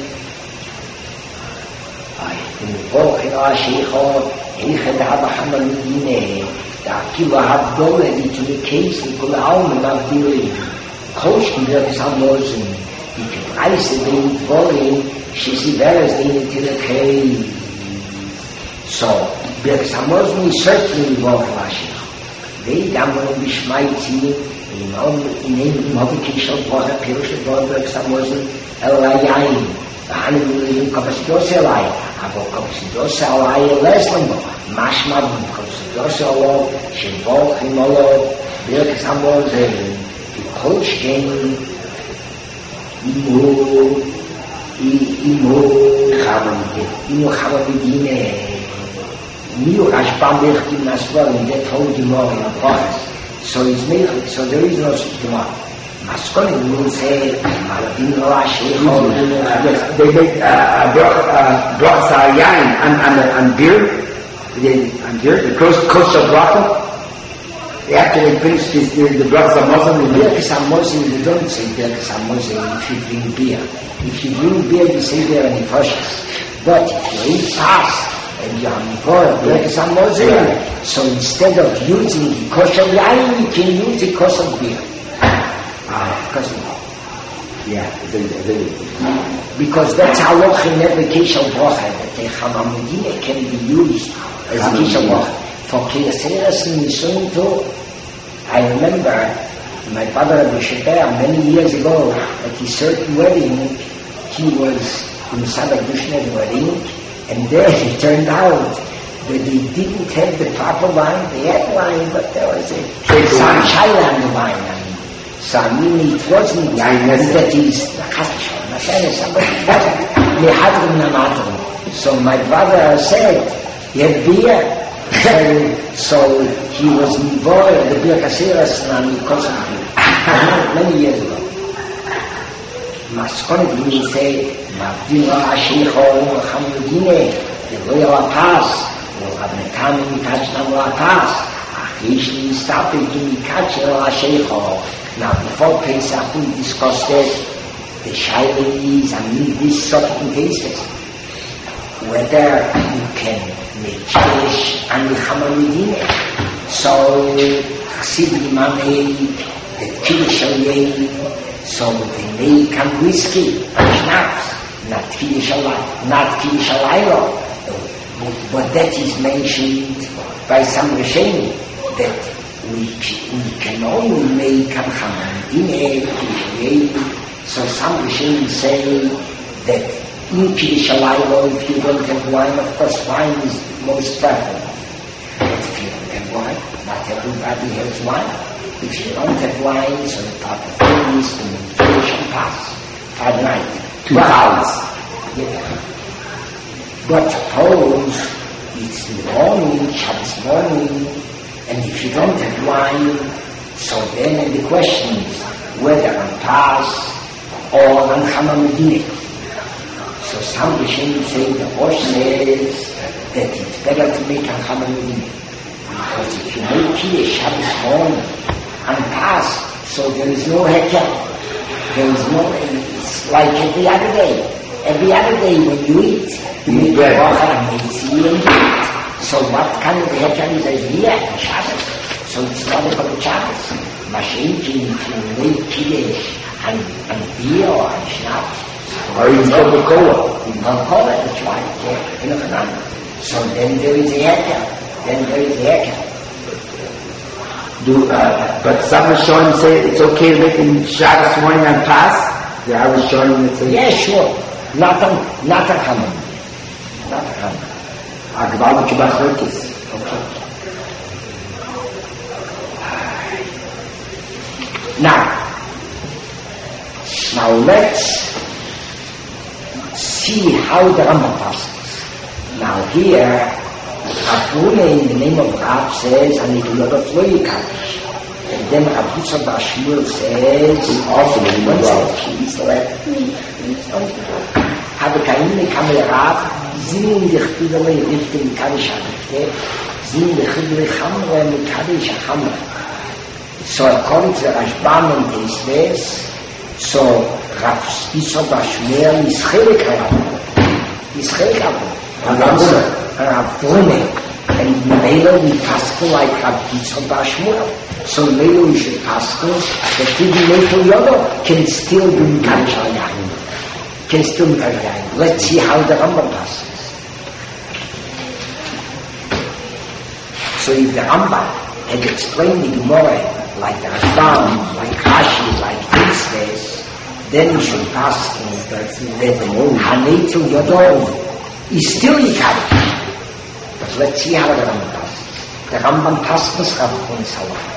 in the book in our Sheikhot, Eichad HaBaham al-Medine, the Akiva HaBdoleh, to the case, the Kula Alman Abdili, Koshki like Samozin, the Kebraise, the Volley, Shisi Veres, the Intilakei. So, Birk Samozin is certainly involved in our Sheikhot. They damn Bishmaiti, in name of the Kishal Bora, Pirush, Birk Samozin, El-Ayayin. Hallelujah, kapasitos elai, abo kapasitos elai leslimbo, mashmad kapasitos elo, shivol chimolo, birk samozen, kolshken, imu, imu, chavamide, imu chavamidine, miu rashbam birk gimnasvol, and they told you more in the past. So it's made, so there is no tomorrow. Maskoni will say, Maladim Roa Sheikhot. Yes, they make brachas uh, yain and and and beer, and beer, the kosher bracha. After they finish this, the, the brachas are Muslim. Birkas HaMoslim, you don't say Birkas HaMoslim if you drink beer. If you drink beer, you say there any precious. But if you eat fast and you are before Birkas HaMoslim, so instead of using the kosher yain, you can use the kosher beer. Because, yeah, they, they, because that's how loch in every Kishal Bracha, that the Chamamudine can be used as a Kishal Bracha. For Kiyaseras in Nisun too, I remember my father Rabbi Sheper many years ago at his certain wedding, he was in Sada Dushner's wedding, and there it turned out that they didn't have the proper wine, they had wine, but there was a some chayla in the wine. So I mean, it wasn't that he's so my brother said, he had beer. So he was involved in the beer Kaseras and because of beer. Many years ago. Maskoni will say, Mavdino Asheikhot Hamudine, the royal pass, will have the time in Kachnam Latas, Achishi Stapi to Mikachel Asheikhot. Now, before Pesach, we discussed it, the Shailis and these certain cases, whether you can make Jewish and the Hamamidine. So, Chassidim made the Kiddush Aliyah, so they make and whiskey and schnapps, not Kiddush Alaylo, not Kiddush Alaylo. But that is mentioned by some Rishonim, that We, we can only make a Hamamidine, so some Rishonim say that in Kiddush Alaylo, if you don't have wine, of course wine is most preferable. But if you don't have wine, not everybody has wine. If you don't have wine, so the proper thing is to make Kiddush and pass at night. Two hours. Yeah. But suppose it's in the morning, Shabbos morning, and if you don't have wine, so then the question is whether on Pas or on Hamamidine. So some Rishonim say the Rosh says that it's better to make on Hamamidine. Because if you make Kiddush Shabbos morning on Pas, so there is no heker. There is no, it's like every other day. Every other day when you eat, you make bracha and meitzi and eat. So what kind of heker is there here on Shabbos? So it's not about the Shabbos. Mashinkin, if you make Kiddush and, and beer or and schnapps, or even Coca-Cola. In Coca-Cola, that's right. Yeah, in a banana. So then there is a heker. Then there is a heker. Do, uh, but some Rishonim say it's okay to make in Shabbos morning and pass. There are Rishonim that say, yeah, sure. Not a, not a common. Not a common. Agbalu Kibachokis. Okay. Now, now let's see how the Rambam passes. Now here, Abuna in the name of Rab says, I need to know the Floy Kaddish. And then Rav Yitzchak Bar Shmuel says, also in the world. please let me, please don't go. Habe keine Kamera, singen die Chvidele Rifte mit Kaddish HaRifte, singen die Chvidele Chamre mit Kaddish HaChamre. So according to the Rashbam and Teisves, so Rav Yitzchak Bar Shmuel is Chelik HaRabban. Is Chelik HaRabban. Rav Brune. And Melo we pascal like Rav Yitzchak Bar Shmuel. So Melo we should pascal that even Melo Yodo can still do Kaddish HaYahim. Can still do Kaddish HaYahim. Let's see how the Rambam passes. So if the Rambam had explained the Gemara like the Rashbam, like Rashi, like Teisves, then we should pascal that Haneitel Yodo is still Yikadish. But let's see how the Rambam passes. The Rambam passes Rav Chonis Halacha.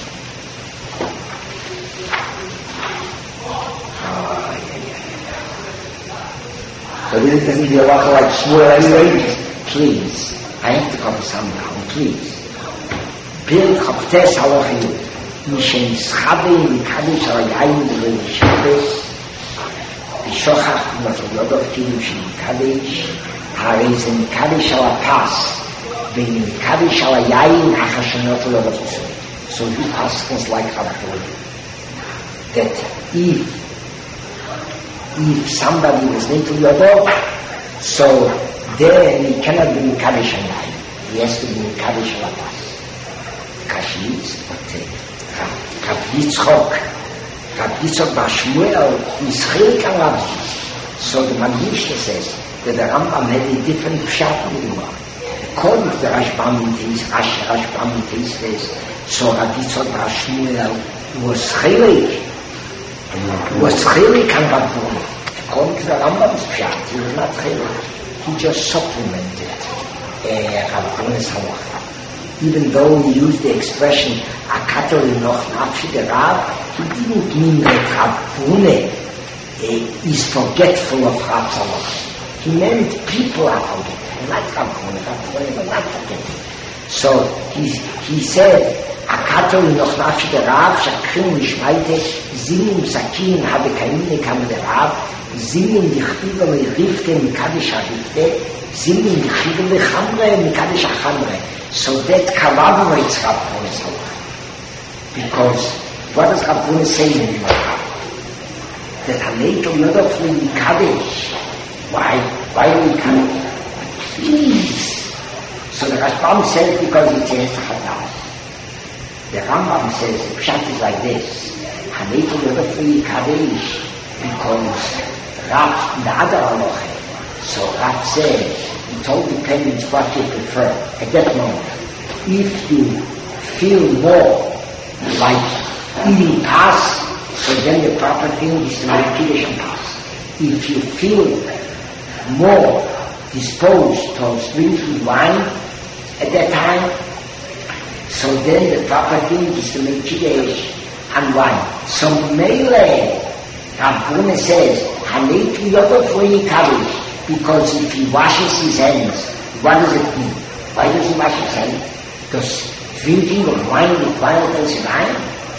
So this doesn't be a lot like Shmuel anyway? Please, I have to come somehow, please. Bill Chaftes Halacha Yud. Mishen Yischabe in Kaddish HaYahim D'Lei Shabbos. Bishochach B'Notol Yodov Kiddush in Kaddish. Hare ze Kaddish HaLapas. Ve'in Kaddish HaYahim Hachashanotol Yodov Yisrael. So he asks like Rabbi that if if somebody was Neitel Yodov, so then he cannot be Kaddish HaYahim. He has to be Kaddish HaLapas. Kashi is, but Rav Yitzchok, Rav Yitzchok Bar Shmuel is Chelik HaRabban. So the Magishta says that the Rambam had a different pshat in the Gemara. According to the Rashbam in Teis, Rashi Rashbam in Teis says, so Rav Yitzchok Bar Shmuel was Chelik, was Chelik HaRabban. According to the Rambam's pshat, he was not Chelik. He just supplemented uh, Rabban's Halacha. Even though he used the expression Akato Linoch Nafshi de Rav, he didn't mean that Rav uh, is forgetful of Rav's Halacha. He meant people are forgetful, not Rav Brune. Rav Brune was not forgetful. So he, he said, Akato Linoch Nafshi de Rav, Shakrim Nishmaite, Zinim Sakin Habe Kaimne Kam de Rav, Zinim Dichtivo Rifte Mikadish HaRifte, Zinim Dichtivo Lechamre Mikadish HaChamre. So that corroborates Rav Chonis Halacha. Because what does Rav Brune say in the Gemara? That Haneitel Yodov will Kaddish. Why? Why will Kaddish? Please. So the Rashbam says because it says Chadas. The Rambam says the pshat is like this. Haneitel Yodov will Kaddish because Rav in the other halacha. So Rav says it all depends what you prefer at that moment. If you feel more like eating pas, so then the proper thing is to make Kiddush and pas. If you feel more disposed towards drinking wine at that time, so then the proper thing is to make Kiddush and wine. So Meile, Rav Brune says, Haneitel Yodov V'Yi Kaddish. Because if he washes his hands, what does it mean? Why does he wash his hands? Because drinking of wine with violence in wine.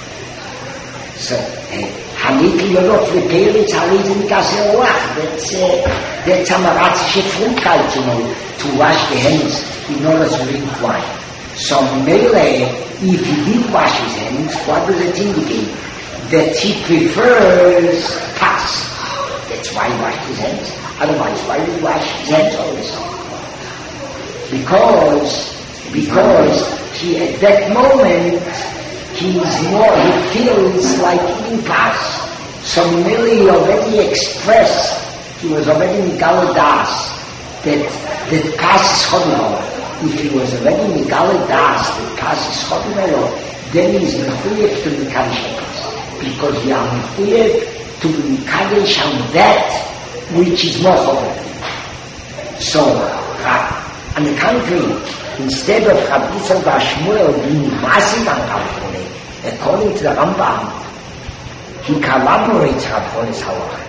So, Haneitel Yodov V'Yi Kaddish in Kaseroach. That's that's a maratzische Fruchtkeit, you know, to wash the hands in order to drink wine. So, Mele, if he did wash his hands, what does it indicate? That he prefers pas. That's why he washed his hands. Otherwise, why do you wash his hands all the time? Because, because he, at that moment, he is more, he feels like eating pas. So Mili already expressed, he was already Migalat Das, that, that pas is chodimelo. If he was already Migalat Das, that pas is chodimelo, then he is mechuyev to be Kaddish pas. Because we are mechuyev to be Kaddish on that which is more holy. So, uh, on the contrary, instead of Rav Yitzchak Bar Shmuel being massive on Rav Brune, according to the Rambam, he corroborates Rav Chonis Halacha.